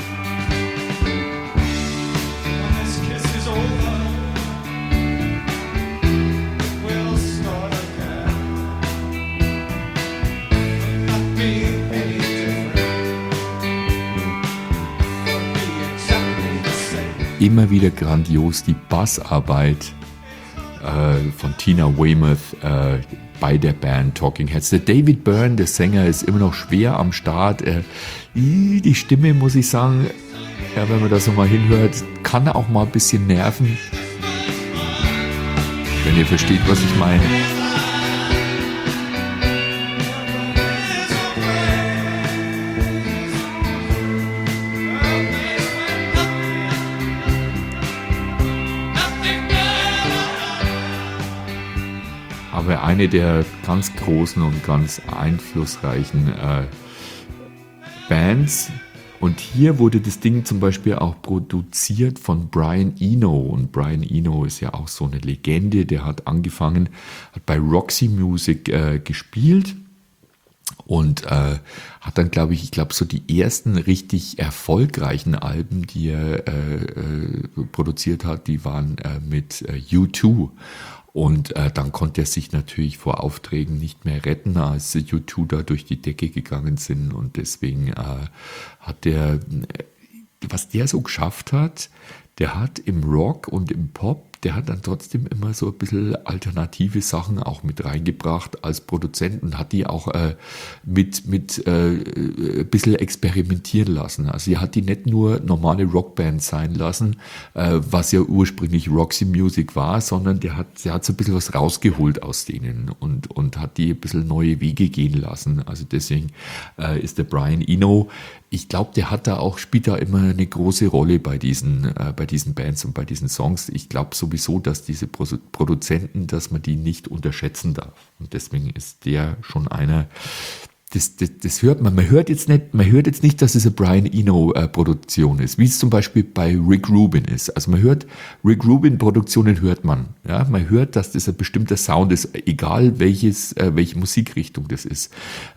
This kiss is over. We'll start again. Not being any different. Could be exactly the same. Immer wieder grandios die Bassarbeit von Tina Weymouth bei der Band Talking Heads. Der David Byrne, der Sänger, ist immer noch schwer am Start. Die Stimme, muss ich sagen, ja, wenn man das nochmal hinhört, kann auch mal ein bisschen nerven. Wenn ihr versteht, was ich meine. Aber eine der ganz großen und ganz einflussreichen Bands. Und hier wurde das Ding zum Beispiel auch produziert von Brian Eno. Und Brian Eno ist ja auch so eine Legende. Der hat angefangen, hat bei Roxy Music gespielt. Und hat dann, glaube ich, so die ersten richtig erfolgreichen Alben, die er produziert hat, die waren mit U2. Und dann konnte er sich natürlich vor Aufträgen nicht mehr retten, als U2 da durch die Decke gegangen sind. Und deswegen hat der, was der so geschafft hat, der hat im Rock und im Pop, der hat dann trotzdem immer so ein bisschen alternative Sachen auch mit reingebracht als Produzent und hat die auch mit ein bisschen experimentieren lassen. Also er hat die nicht nur normale Rockbands sein lassen, was ja ursprünglich Roxy Music war, sondern der hat so ein bisschen was rausgeholt aus denen und hat die ein bisschen neue Wege gehen lassen. Also deswegen ist der Brian Eno, ich glaube, der hat da auch, spielt da immer eine große Rolle bei diesen Bands und bei diesen Songs. Ich glaube sowieso, dass diese Produzenten, dass man die nicht unterschätzen darf. Und deswegen ist der schon einer, das hört man. Man hört jetzt nicht, dass es eine Brian Eno Produktion ist, wie es zum Beispiel bei Rick Rubin ist. Also man hört, Rick Rubin Produktionen hört man. Ja, man hört, dass das ein bestimmter Sound ist, egal welche Musikrichtung das ist.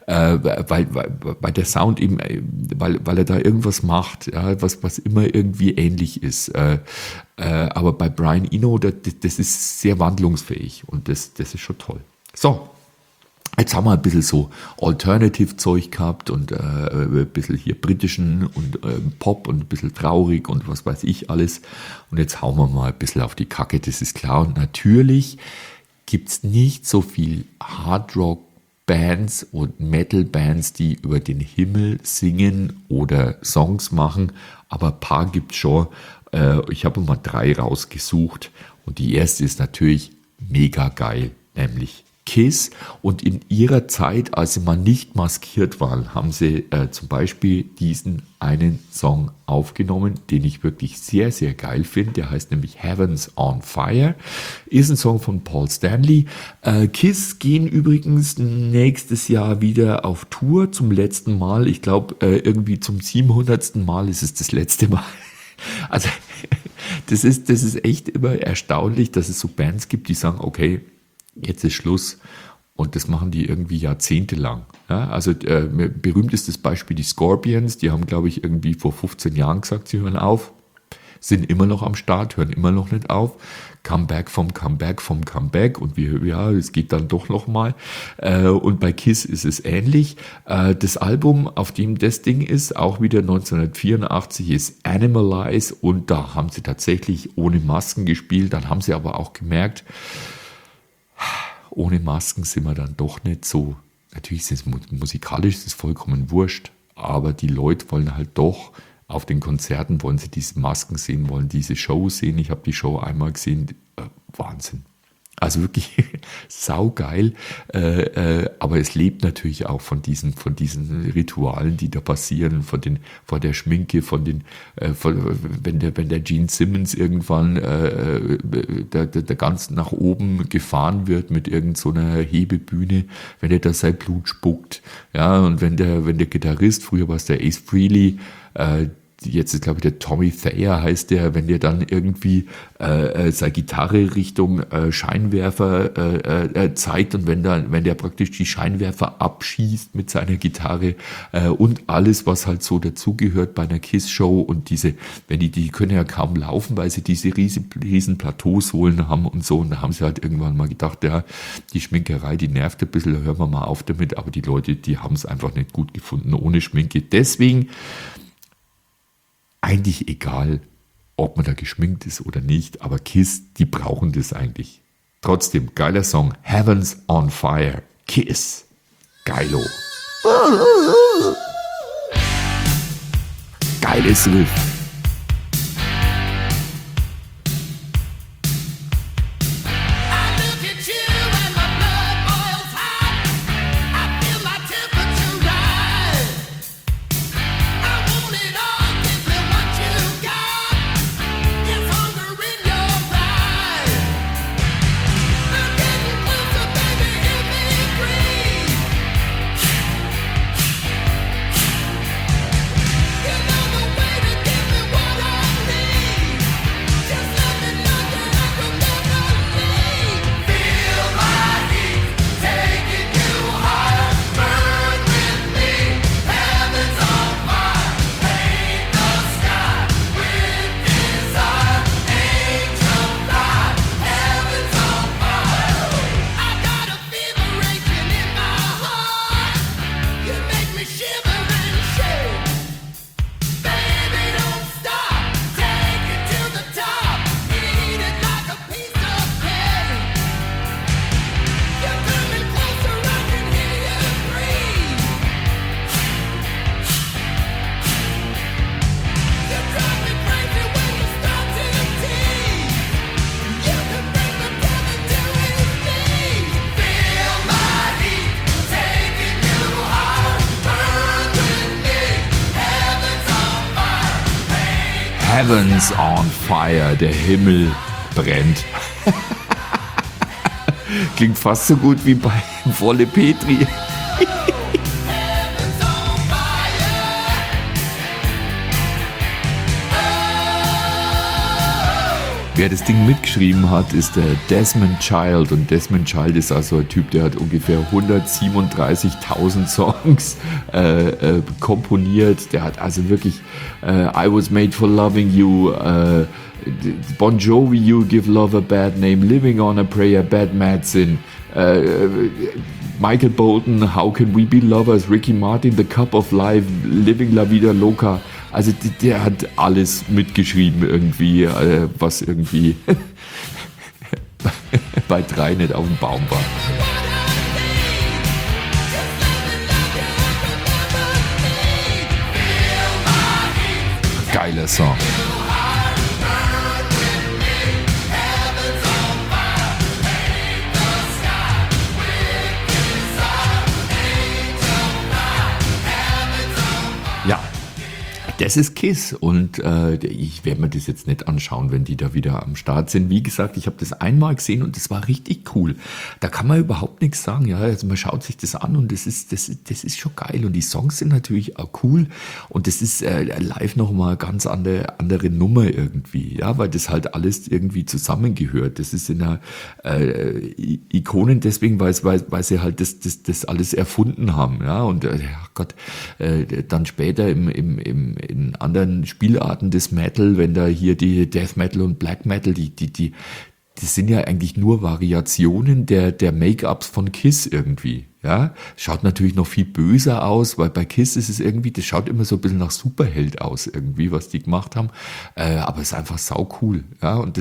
Weil der Sound eben, weil er da irgendwas macht, ja, was immer irgendwie ähnlich ist. Aber bei Brian Eno, das ist sehr wandlungsfähig und das ist schon toll. So. Jetzt haben wir ein bisschen so Alternative-Zeug gehabt und ein bisschen hier britischen und Pop und ein bisschen traurig und was weiß ich alles. Und jetzt hauen wir mal ein bisschen auf die Kacke, das ist klar. Und natürlich gibt's nicht so viel Hardrock-Bands und Metal-Bands, die über den Himmel singen oder Songs machen. Aber ein paar gibt's schon. Ich habe mal 3 rausgesucht. Und die erste ist natürlich mega geil, nämlich Kiss. Und in ihrer Zeit, als sie mal nicht maskiert waren, haben sie zum Beispiel diesen einen Song aufgenommen, den ich wirklich sehr, sehr geil finde. Der heißt nämlich Heaven's on Fire. Ist ein Song von Paul Stanley. Kiss gehen übrigens nächstes Jahr wieder auf Tour zum letzten Mal. Ich glaube, irgendwie zum 700. Mal ist es das letzte Mal. Also das ist echt immer erstaunlich, dass es so Bands gibt, die sagen, okay, jetzt ist Schluss. Und das machen die irgendwie jahrzehntelang. Ja, also berühmt ist das Beispiel die Scorpions. Die haben, glaube ich, irgendwie vor 15 Jahren gesagt, sie hören auf. sind immer noch am Start, hören immer noch nicht auf. Comeback vom Comeback vom Comeback und es geht dann doch nochmal. Und bei KISS ist es ähnlich. Das Album, auf dem das Ding ist, auch wieder 1984, ist Animalize und da haben sie tatsächlich ohne Masken gespielt. Dann haben sie aber auch gemerkt, ohne Masken sind wir dann doch nicht so. Natürlich ist es musikalisch, ist es vollkommen wurscht, aber die Leute wollen halt doch auf den Konzerten, wollen sie diese Masken sehen, wollen diese Show sehen. Ich habe die Show einmal gesehen, Wahnsinn. Also wirklich saugeil, aber es lebt natürlich auch von diesen Ritualen, die da passieren, von der Schminke, wenn der Gene Simmons irgendwann der ganz nach oben gefahren wird mit irgend so einer Hebebühne, wenn er da sein Blut spuckt, ja, und wenn der Gitarrist, früher war es der Ace Frehley, jetzt ist, glaube ich, der Tommy Thayer heißt der, wenn der dann irgendwie seine Gitarre Richtung Scheinwerfer zeigt und wenn der praktisch die Scheinwerfer abschießt mit seiner Gitarre und alles, was halt so dazugehört bei einer KISS-Show und die können ja kaum laufen, weil sie diese riesen Plateausohlen haben und so, und da haben sie halt irgendwann mal gedacht, ja, die Schminkerei, die nervt ein bisschen, da hören wir mal auf damit, aber die Leute, die haben es einfach nicht gut gefunden ohne Schminke. Deswegen eigentlich egal, ob man da geschminkt ist oder nicht, aber KISS, die brauchen das eigentlich. Trotzdem, geiler Song, Heaven's on Fire, KISS, geilo. Geiles Riff. I look at you and my blood boils hot. I feel my temperature rise. I want it all, give me what you got. There's hunger in your eyes. I'm getting closer, baby, hear me breathe. You know the way to give me what I need. Just let me know that I will never leave. Feel my heat, taking you higher. Burn with me, heaven's on fire. Paint the sky with desire. Angel fly, heaven's on fire. I got a fever raging in my heart. You make me shiver and shake. Baby, don't stop. Take it to the top. Eat it like a piece of cake. You're coming closer, I can hear you breathe. You drive me crazy when you start to tease. You can bring the devil to his knees. Feel my heat, taking you higher. Burn with me, heaven's on fire. Heaven's on Fire, der Himmel brennt. Klingt fast so gut wie bei Wolle Petri. Heaven's on fire. Wer das Ding mitgeschrieben hat, ist der Desmond Child. Und Desmond Child ist also ein Typ, der hat ungefähr 137.000 Songs komponiert. Der hat also wirklich I Was Made for Loving You, Bon Jovi, You Give Love a Bad Name, Living on a Prayer, Bad Medicine, Michael Bolton, How Can We Be Lovers, Ricky Martin, The Cup of Life, Living La Vida Loca. Also der hat alles mitgeschrieben irgendwie, was irgendwie bei 3 nicht auf dem Baum war. Geiler Song. Ja, das ist KISS und ich werde mir das jetzt nicht anschauen, wenn die da wieder am Start sind. Wie gesagt, ich habe das einmal gesehen und das war richtig cool. Da kann man überhaupt nichts sagen. Ja, also man schaut sich das an und das ist schon geil und die Songs sind natürlich auch cool und das ist live nochmal eine ganz andere Nummer irgendwie, ja, weil das halt alles irgendwie zusammengehört. Das ist in einer Ikonen deswegen, weil sie halt das alles erfunden haben, ja, und Gott, dann später in anderen Spielarten des Metal, wenn da hier die Death Metal und Black Metal, das sind ja eigentlich nur Variationen der Make-ups von Kiss irgendwie. Ja, schaut natürlich noch viel böser aus, weil bei Kiss ist es irgendwie, das schaut immer so ein bisschen nach Superheld aus irgendwie, was die gemacht haben. Aber es ist einfach sau cool. Ja, und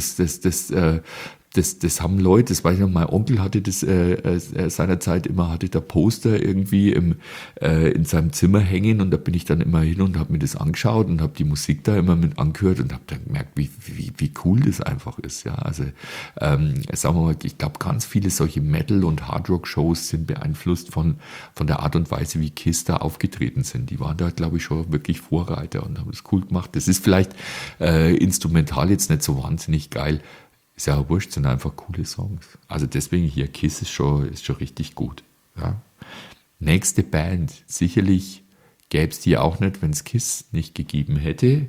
das haben Leute, das weiß ich noch, mein Onkel hatte das seinerzeit immer, hatte da Poster irgendwie in seinem Zimmer hängen und da bin ich dann immer hin und habe mir das angeschaut und habe die Musik da immer mit angehört und habe dann gemerkt, wie cool das einfach ist. Ja, also sagen wir mal, ich glaube, ganz viele solche Metal- und Hardrock-Shows sind beeinflusst von der Art und Weise, wie Kiss da aufgetreten sind. Die waren da, glaube ich, schon wirklich Vorreiter und haben das cool gemacht. Das ist vielleicht instrumental jetzt nicht so wahnsinnig geil. Ist ja auch wurscht, sind einfach coole Songs. Also deswegen hier, Kiss ist schon richtig gut. Ja. Nächste Band, sicherlich gäbe es die auch nicht, wenn es Kiss nicht gegeben hätte.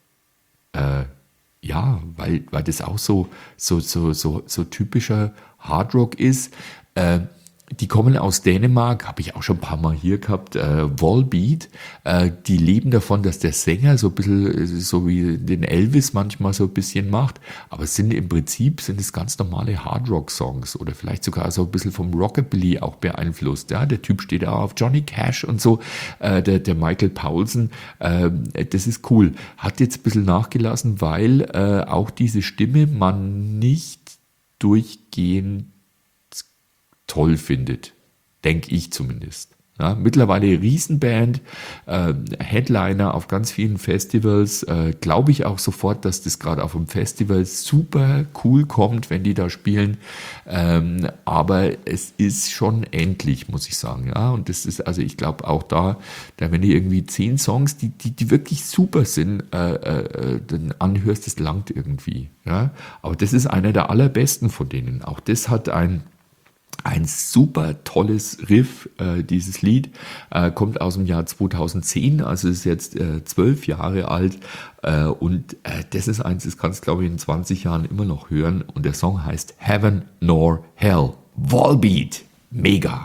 Ja, weil das auch so typischer Hardrock ist. Die kommen aus Dänemark, habe ich auch schon ein paar Mal hier gehabt, Volbeat. Die leben davon, dass der Sänger so ein bisschen, so wie den Elvis manchmal so ein bisschen macht, aber im Prinzip sind es ganz normale Hardrock-Songs oder vielleicht sogar so ein bisschen vom Rockabilly auch beeinflusst. Ja, der Typ steht auch auf Johnny Cash und so, der Michael Paulsen, das ist cool. Hat jetzt ein bisschen nachgelassen, weil auch diese Stimme man nicht durchgehend toll findet, denke ich zumindest. Ja, mittlerweile Riesenband, Headliner auf ganz vielen Festivals, glaube ich auch sofort, dass das gerade auf dem Festival super cool kommt, wenn die da spielen, aber es ist schon endlich, muss ich sagen, ja, und das ist, also ich glaube auch da wenn du irgendwie 10 Songs, die wirklich super sind, dann anhörst, das langt irgendwie, ja, aber das ist einer der allerbesten von denen, auch das hat ein super tolles Riff, dieses Lied, kommt aus dem Jahr 2010, also ist jetzt 12 Jahre alt und das ist eins, das kannst du glaube ich in 20 Jahren immer noch hören und der Song heißt Heaven Nor Hell. Volbeat, mega!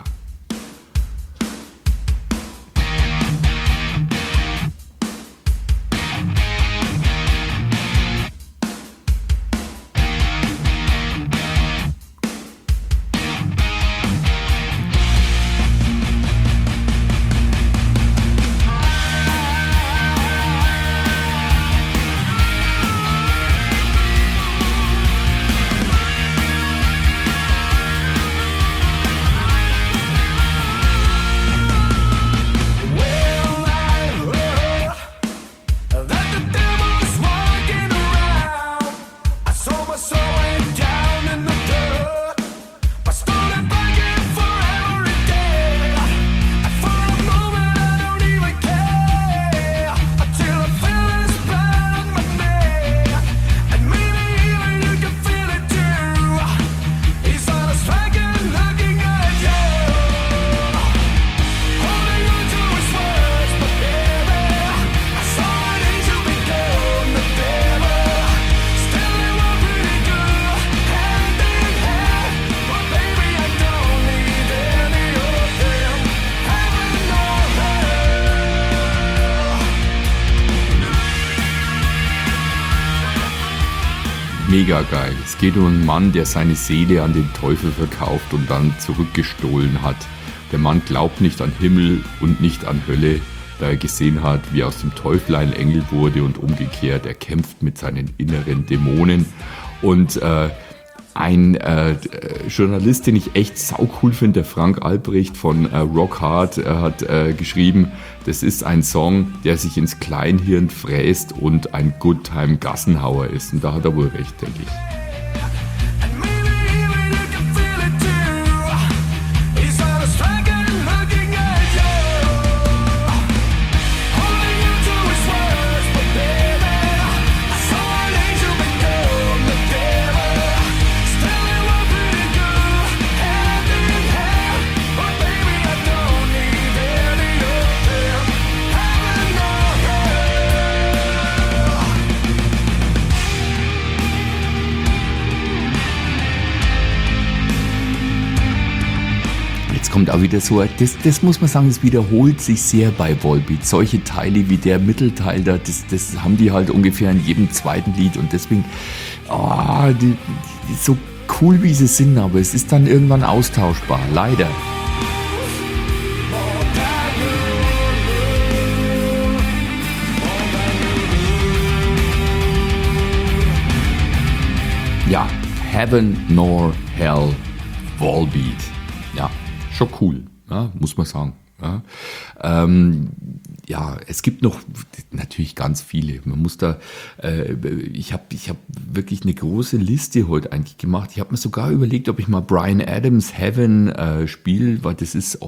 Mega geil. Es geht um einen Mann, der seine Seele an den Teufel verkauft und dann zurückgestohlen hat. Der Mann glaubt nicht an Himmel und nicht an Hölle, da er gesehen hat, wie aus dem Teufel ein Engel wurde und umgekehrt. Er kämpft mit seinen inneren Dämonen. Und ein Journalist, den ich echt saucool finde, der Frank Albrecht von Rock Hard, hat geschrieben, das ist ein Song, der sich ins Kleinhirn fräst und ein Good Time Gassenhauer ist. Und da hat er wohl recht, denke ich. kommt auch wieder so, das muss man sagen, es wiederholt sich sehr bei Volbeat. Solche Teile wie der Mittelteil da, das haben die halt ungefähr in jedem zweiten Lied und deswegen, so cool wie sie sind, aber es ist dann irgendwann austauschbar, leider. Ja, Heaven nor Hell, Volbeat. Ja, schon cool, ja, muss man sagen. Ja. Ja, es gibt noch natürlich ganz viele. Man muss da, ich hab wirklich eine große Liste heute eigentlich gemacht. Ich habe mir sogar überlegt, ob ich mal Bryan Adams Heaven spiele, weil das ist,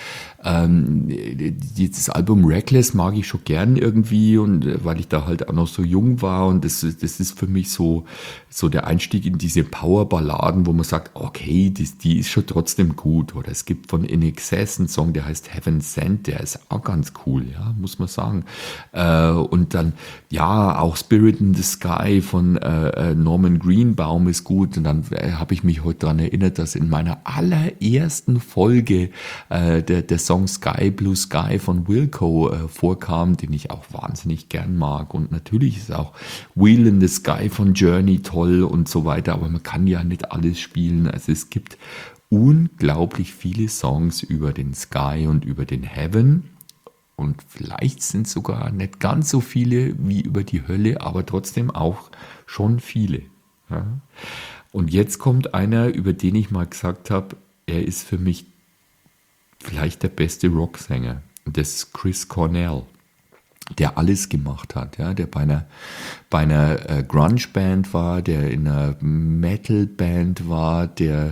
dieses Album Reckless mag ich schon gern irgendwie und weil ich da halt auch noch so jung war und das ist für mich so der Einstieg in diese Power-Balladen, wo man sagt, okay, die ist schon trotzdem gut. Oder es gibt von In Excess einen Song, der heißt Heaven Sent, der ist auch ganz cool, ja, muss man sagen. Und dann, ja, auch Spirit in the Sky von Norman Greenbaum ist gut. Und dann habe ich mich heute daran erinnert, dass in meiner allerersten Folge der Song Sky Blue Sky von Wilco vorkam, den ich auch wahnsinnig gern mag. Und natürlich ist auch Wheel in the Sky von Journey toll und so weiter. Aber man kann ja nicht alles spielen. Also es gibt unglaublich viele Songs über den Sky und über den Heaven. Und vielleicht sind sogar nicht ganz so viele wie über die Hölle, aber trotzdem auch schon viele. Ja. Und jetzt kommt einer, über den ich mal gesagt habe, er ist für mich vielleicht der beste Rocksänger. Und das ist Chris Cornell, der alles gemacht hat, ja, der bei einer Grunge-Band war, der in einer Metal-Band war, der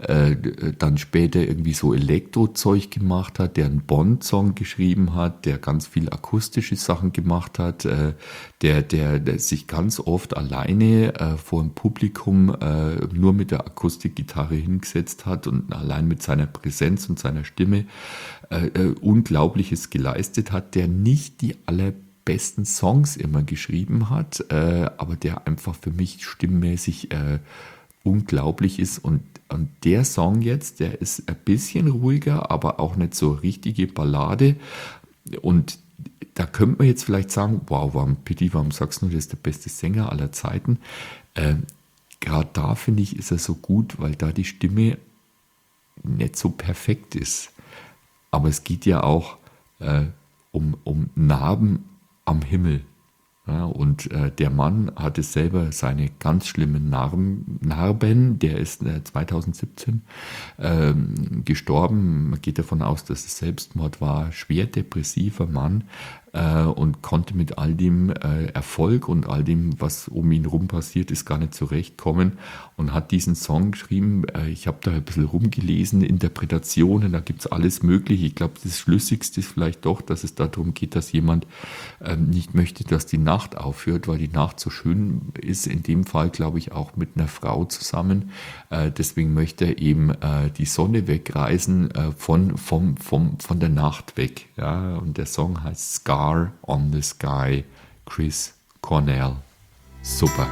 dann später irgendwie so Elektro-Zeug gemacht hat, der einen Bond-Song geschrieben hat, der ganz viel akustische Sachen gemacht hat, der sich ganz oft alleine vor dem Publikum nur mit der Akustikgitarre hingesetzt hat und allein mit seiner Präsenz und seiner Stimme Unglaubliches geleistet hat, der nicht die allerbesten Songs immer geschrieben hat, aber der einfach für mich stimmmäßig unglaublich ist. Und der Song jetzt, der ist ein bisschen ruhiger, aber auch nicht so richtige Ballade. Und da könnte man jetzt vielleicht sagen, wow, warum sagst du, der ist der beste Sänger aller Zeiten? Gerade da finde ich, ist er so gut, weil da die Stimme nicht so perfekt ist. Aber es geht ja auch um Narben am Himmel. Ja, und der Mann hatte selber seine ganz schlimmen Narben. Der ist 2017 gestorben. Man geht davon aus, dass es Selbstmord war. Schwer depressiver Mann und konnte mit all dem Erfolg und all dem, was um ihn rum passiert ist, gar nicht zurechtkommen und hat diesen Song geschrieben. Ich habe da ein bisschen rumgelesen, Interpretationen, da gibt es alles Mögliche. Ich glaube, das Schlüssigste ist vielleicht doch, dass es darum geht, dass jemand nicht möchte, dass die Nacht aufhört, weil die Nacht so schön ist. In dem Fall, glaube ich, auch mit einer Frau zusammen. Deswegen möchte er eben die Sonne wegreißen von der Nacht weg. Ja? Und der Song heißt Scar on the Sky, Chris Cornell. Super.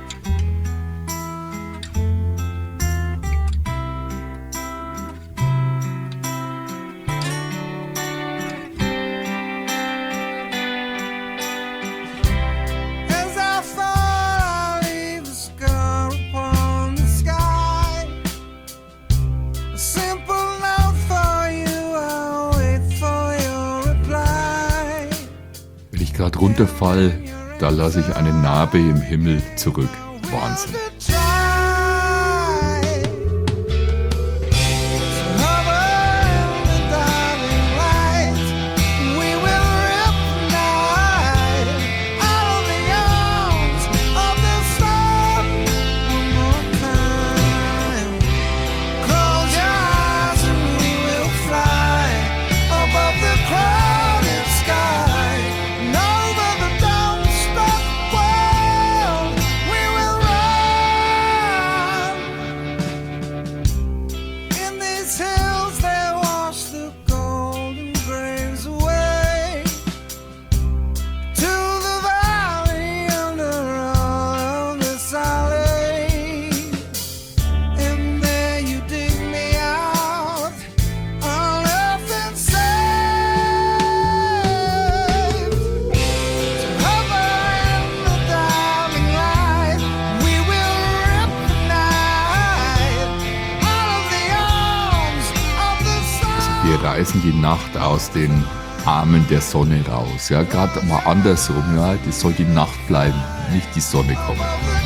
As I thought I'd leave a scar upon the sky, a simple note for you, I'll wait for your reply. Wenn ich gerade runterfall, da lasse ich eine Narbe im Himmel zurück. Wahnsinn. reißen die Nacht aus den Armen der Sonne raus. Ja, gerade mal andersrum, ja, das soll die Nacht bleiben, nicht die Sonne kommen.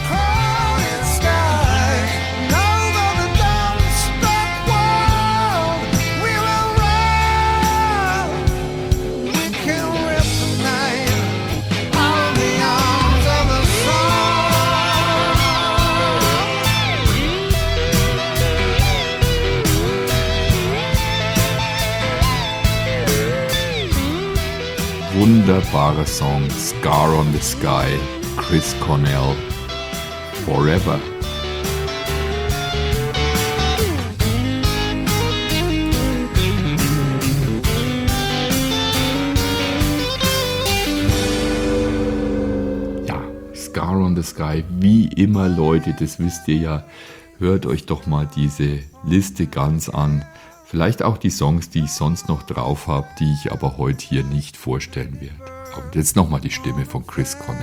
Wunderbarer Song, Scar on the Sky, Chris Cornell, Forever. Ja, Scar on the Sky, wie immer Leute, das wisst ihr ja, hört euch doch mal diese Liste ganz an. Vielleicht auch die Songs, die ich sonst noch drauf habe, die ich aber heute hier nicht vorstellen werde. Und jetzt nochmal die Stimme von Chris Cornell.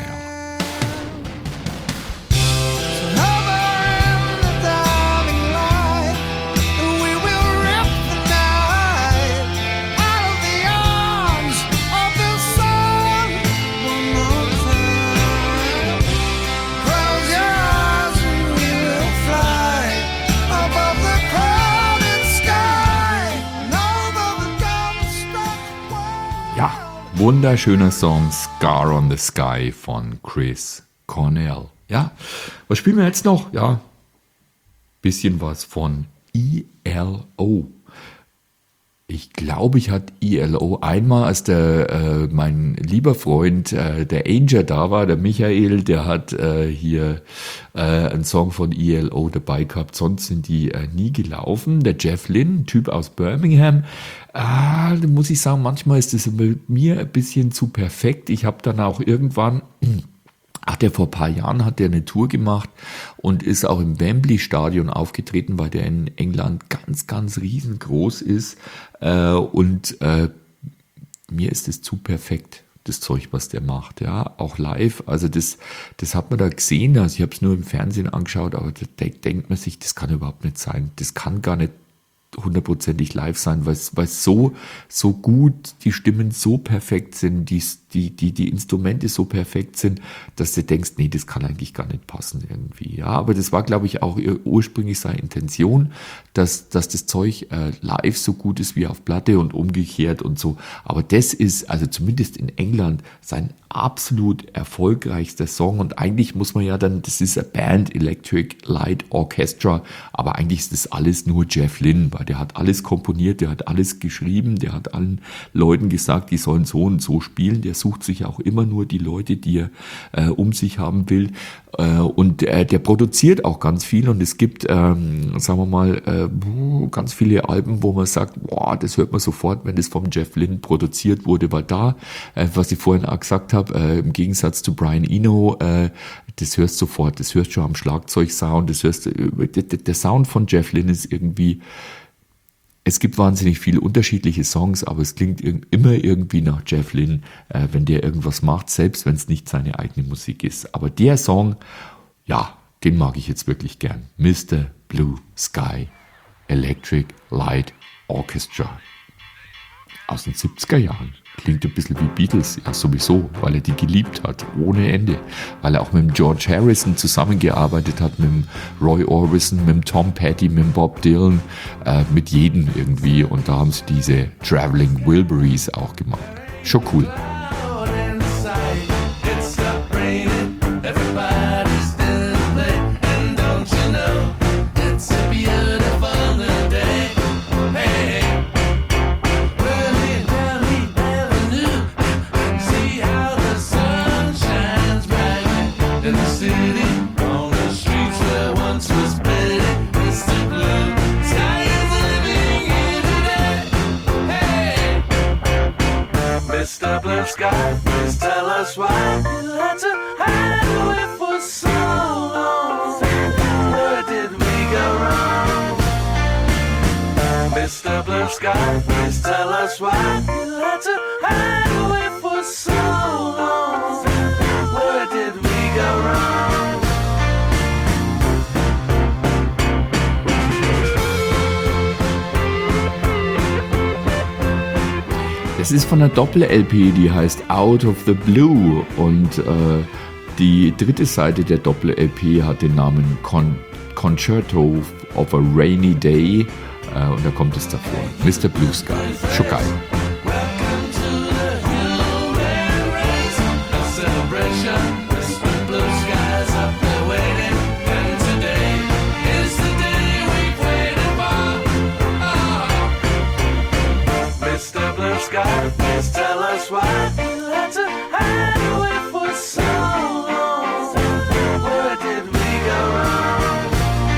Ja, wunderschöner Song, Scar on the Sky von Chris Cornell. Ja, was spielen wir jetzt noch? Ja, bisschen was von ELO. Ich glaube, ich hatte ELO einmal, als mein lieber Freund, der Anger da war, der Michael, der hat hier einen Song von ELO dabei gehabt. Sonst sind die nie gelaufen. Der Jeff Lynne, ein Typ aus Birmingham, da muss ich sagen, manchmal ist das mit mir ein bisschen zu perfekt. Ich habe dann auch irgendwann... vor ein paar Jahren hat er eine Tour gemacht und ist auch im Wembley-Stadion aufgetreten, weil der in England ganz, ganz riesengroß ist. Und mir ist es zu perfekt, das Zeug, was der macht. Ja, auch live. Also das hat man da gesehen. Also ich habe es nur im Fernsehen angeschaut, aber da denkt man sich, das kann überhaupt nicht sein. Das kann gar nicht hundertprozentig live sein, weil es so gut, die Stimmen so perfekt sind, die Instrumente so perfekt sind, dass du denkst, nee, das kann eigentlich gar nicht passen irgendwie. Ja, aber das war, glaube ich, auch ursprünglich seine Intention, dass das Zeug live so gut ist wie auf Platte und umgekehrt und so. Aber das ist, also zumindest in England, sein absolut erfolgreichster Song und eigentlich muss man ja dann, das ist eine Band, Electric Light Orchestra, aber eigentlich ist das alles nur Jeff Lynne, weil der hat alles komponiert, der hat alles geschrieben, der hat allen Leuten gesagt, die sollen so und so spielen, der sucht sich auch immer nur die Leute, die er um sich haben will und der produziert auch ganz viel und es gibt, sagen wir mal, ganz viele Alben, wo man sagt, boah, das hört man sofort, wenn das vom Jeff Lynne produziert wurde, weil da, was ich vorhin auch gesagt habe, im Gegensatz zu Brian Eno, das hörst du sofort, das hörst du schon am Schlagzeugsound, das hörst der Sound von Jeff Lynne ist irgendwie, es gibt wahnsinnig viele unterschiedliche Songs, aber es klingt immer irgendwie nach Jeff Lynne, wenn der irgendwas macht, selbst wenn es nicht seine eigene Musik ist. Aber der Song, ja, den mag ich jetzt wirklich gern. Mr. Blue Sky, Electric Light Orchestra. Aus den 70er Jahren. Klingt ein bisschen wie Beatles, ja sowieso, weil er die geliebt hat, ohne Ende. Weil er auch mit dem George Harrison zusammengearbeitet hat, mit dem Roy Orbison, mit dem Tom Petty, mit dem Bob Dylan, mit jedem irgendwie. Und da haben sie diese Traveling Wilburys auch gemacht. Schon cool. Mr. Blue Sky, please tell us why you had to hide away for so long. Where did we go wrong? Mr. Blue Sky, please tell us why you had to hide away for so long. Where did we go wrong? Das ist von einer Doppel-LP, die heißt Out of the Blue. Und die dritte Seite der Doppel-LP hat den Namen Concerto of a Rainy Day. Und da kommt es davor. Mr. Blue Sky. Schon geil. Welcome to the hill where it rains. A celebration, Mr. Blue Skies up there waiting. And today is the day we've waited for. Oh. Mr. Blue Sky, please tell us why you had to hide away for so long. Where did we go wrong?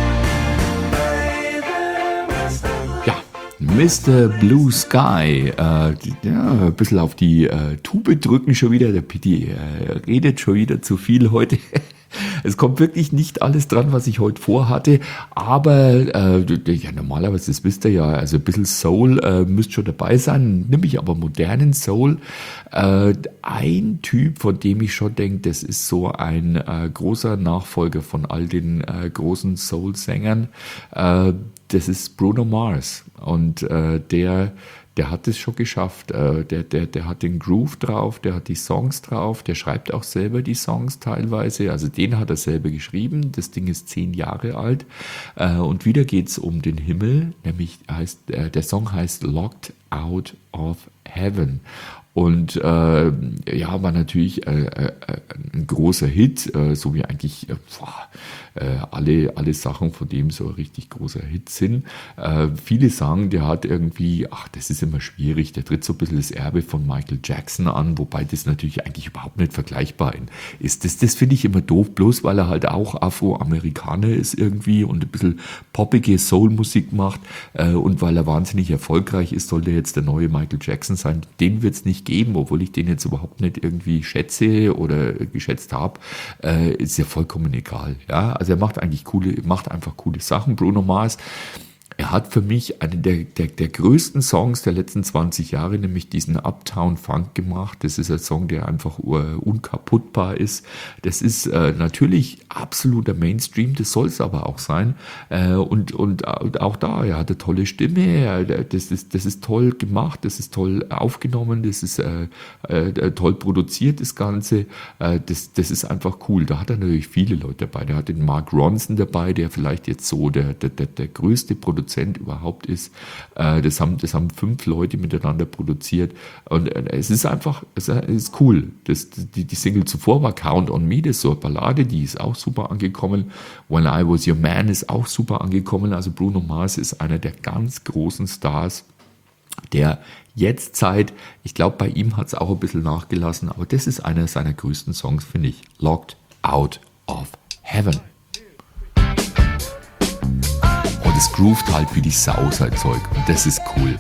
Baby, Mr. Blue Ja, Mr. Blue Sky. Ja, ein bisschen auf die Tube drücken schon wieder. Der Pitti redet schon wieder zu viel heute. Es kommt wirklich nicht alles dran, was ich heute vorhatte, aber ja, normalerweise, das wisst ihr ja, also ein bisschen Soul müsste schon dabei sein, nämlich aber modernen Soul. Ein Typ, von dem ich schon denke, das ist so ein großer Nachfolger von all den großen Soul-Sängern, das ist Bruno Mars und der hat es schon geschafft. Der hat den Groove drauf, der hat die Songs drauf, der schreibt auch selber die Songs teilweise. Also den hat er selber geschrieben. Das Ding ist 10 Jahre alt. Und wieder geht's um den Himmel, nämlich der Song heißt Locked Out of Heaven. Und ja, war natürlich ein großer Hit, so wie eigentlich alle Sachen von dem so ein richtig großer Hit sind. Viele sagen, der hat irgendwie, das ist immer schwierig, der tritt so ein bisschen das Erbe von Michael Jackson an, wobei das natürlich eigentlich überhaupt nicht vergleichbar ist. Das finde ich immer doof, bloß weil er halt auch Afroamerikaner ist irgendwie und ein bisschen poppige Soul-Musik macht und weil er wahnsinnig erfolgreich ist, soll der jetzt der neue Michael Jackson sein. Den wird es nicht geben, obwohl ich den jetzt überhaupt nicht irgendwie schätze oder geschätzt habe, ist ja vollkommen egal. Ja, also er macht einfach coole Sachen. Bruno Mars, er hat für mich einen der größten Songs der letzten 20 Jahre, nämlich diesen Uptown Funk gemacht. Das ist ein Song, der einfach unkaputtbar ist. Das ist natürlich absoluter Mainstream, das soll es aber auch sein. Und auch da, er hat eine tolle Stimme, das ist toll gemacht, das ist toll aufgenommen, das ist toll produziert, das Ganze. Das ist einfach cool. Da hat er natürlich viele Leute dabei. Der hat den Mark Ronson dabei, der vielleicht jetzt so der größte Produzent überhaupt ist. Das haben 5 Leute miteinander produziert und es ist einfach, es ist cool. Die Single zuvor war Count on Me, das ist so eine Ballade, die ist auch super angekommen. When I Was Your Man ist auch super angekommen. Also Bruno Mars ist einer der ganz großen Stars der Jetztzeit. Ich glaube, bei ihm hat es auch ein bisschen nachgelassen, aber das ist einer seiner größten Songs, finde ich. Locked Out of Heaven. Und es groovt halt wie die Sau, sein Zeug. Und das ist cool.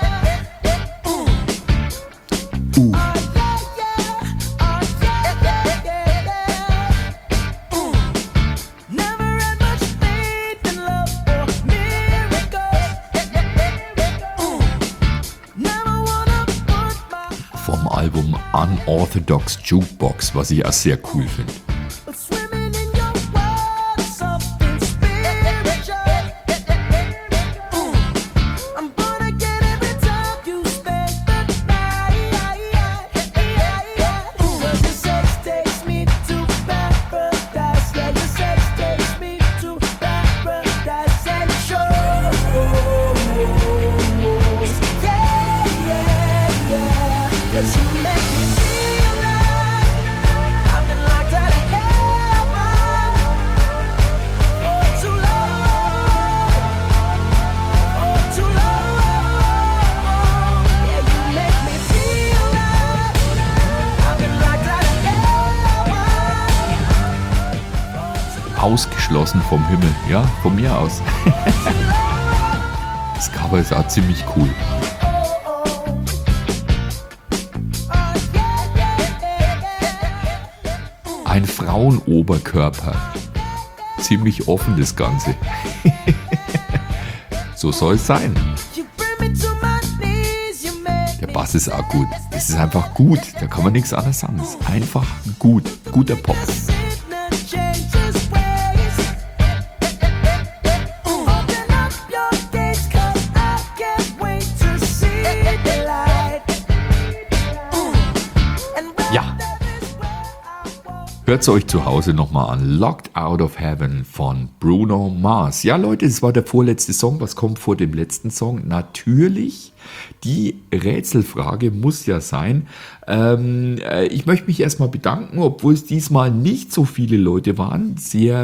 Vom Album Unorthodox Jukebox, was ich auch sehr cool finde. Swimming in your water, something spiritual. I'm gonna get every time you spend the night. 'Cause your sex takes me to paradise. Yeah, your sex takes me to paradise and shows. Yeah, yeah, yeah. 'Cause you make me feel like I've been locked out of heaven for too long, Yeah, you make me feel like I've been locked out of heaven. Ausgeschlossen vom Himmel, ja, von mir aus. Das Cover ist auch ziemlich cool. Ein Frauenoberkörper. Ziemlich offen das Ganze. So soll es sein. You bring me to my knees, you make Der Bass ist auch gut. Es ist einfach gut. Da kann man nichts anderes sagen. Es ist einfach gut. Guter Pop. Sinner changes ways. Open up your gates, 'cause I can't wait to see the light. Ja. Hört's euch zu Hause nochmal an. Locked Out of Heaven von Bruno Mars. Ja, Leute, das war der vorletzte Song. Was kommt vor dem letzten Song? Natürlich, die Rätselfrage muss ja sein. Ich möchte mich erstmal bedanken, obwohl es diesmal nicht so viele Leute waren.